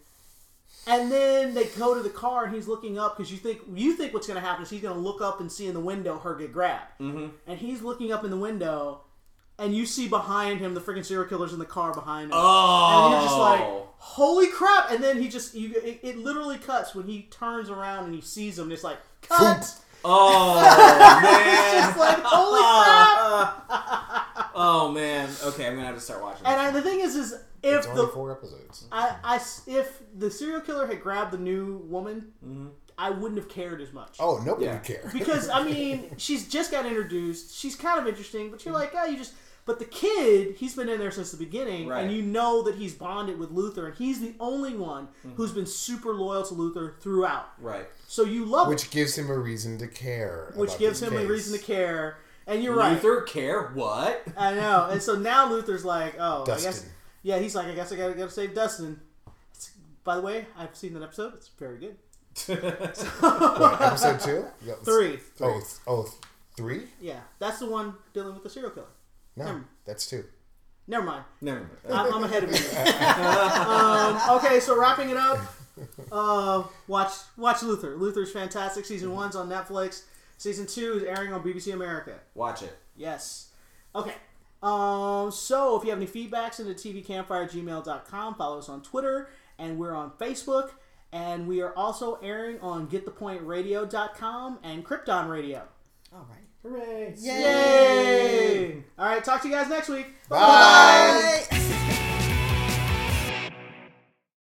And then they go to the car and he's looking up because you think what's going to happen is he's going to look up and see in the window her get grabbed. And he's looking up in the window. And you see behind him the freaking serial killer's in the car behind him. Oh. And you're just like, holy crap. And then it literally cuts when he turns around and he sees him. And it's like, cut. Oh, man. It's just like, holy crap. Oh, man. Okay, I'm going to have to start watching this. And the thing is if it's only 4 episodes. if the serial killer had grabbed the new woman, I wouldn't have cared as much. Oh, nobody would care. Because, I mean, she's just got introduced. She's kind of interesting, but you're like, But the kid, he's been in there since the beginning, Right. and you know that he's bonded with Luther, and he's the only one who's been super loyal to Luther throughout. Right. So you love Which it. gives him a reason to care. Which about gives this him a case. reason to care. And you're right. Luther care what? I know. And so now Luther's like, oh, I guess. Dustin. Yeah, he's like, I guess I gotta save Dustin. By the way, I've seen that episode. It's very good. What, episode 2? Yeah, 3. Oh, 3? Yeah, that's the one dealing with the serial killer. No, that's 2. Never mind. Never mind. I'm ahead of you. Okay, so wrapping it up, watch Luther. Luther's fantastic. Season 1's on Netflix. Season 2 is airing on BBC America. Watch it. Yes. Okay. So if you have any feedback, send it to tvcampfire@gmail.com. Follow us on Twitter, and we're on Facebook. And we are also airing on getthepointradio.com and Krypton Radio. All right. Hooray. Yay! All right, talk to you guys next week. Bye. Bye.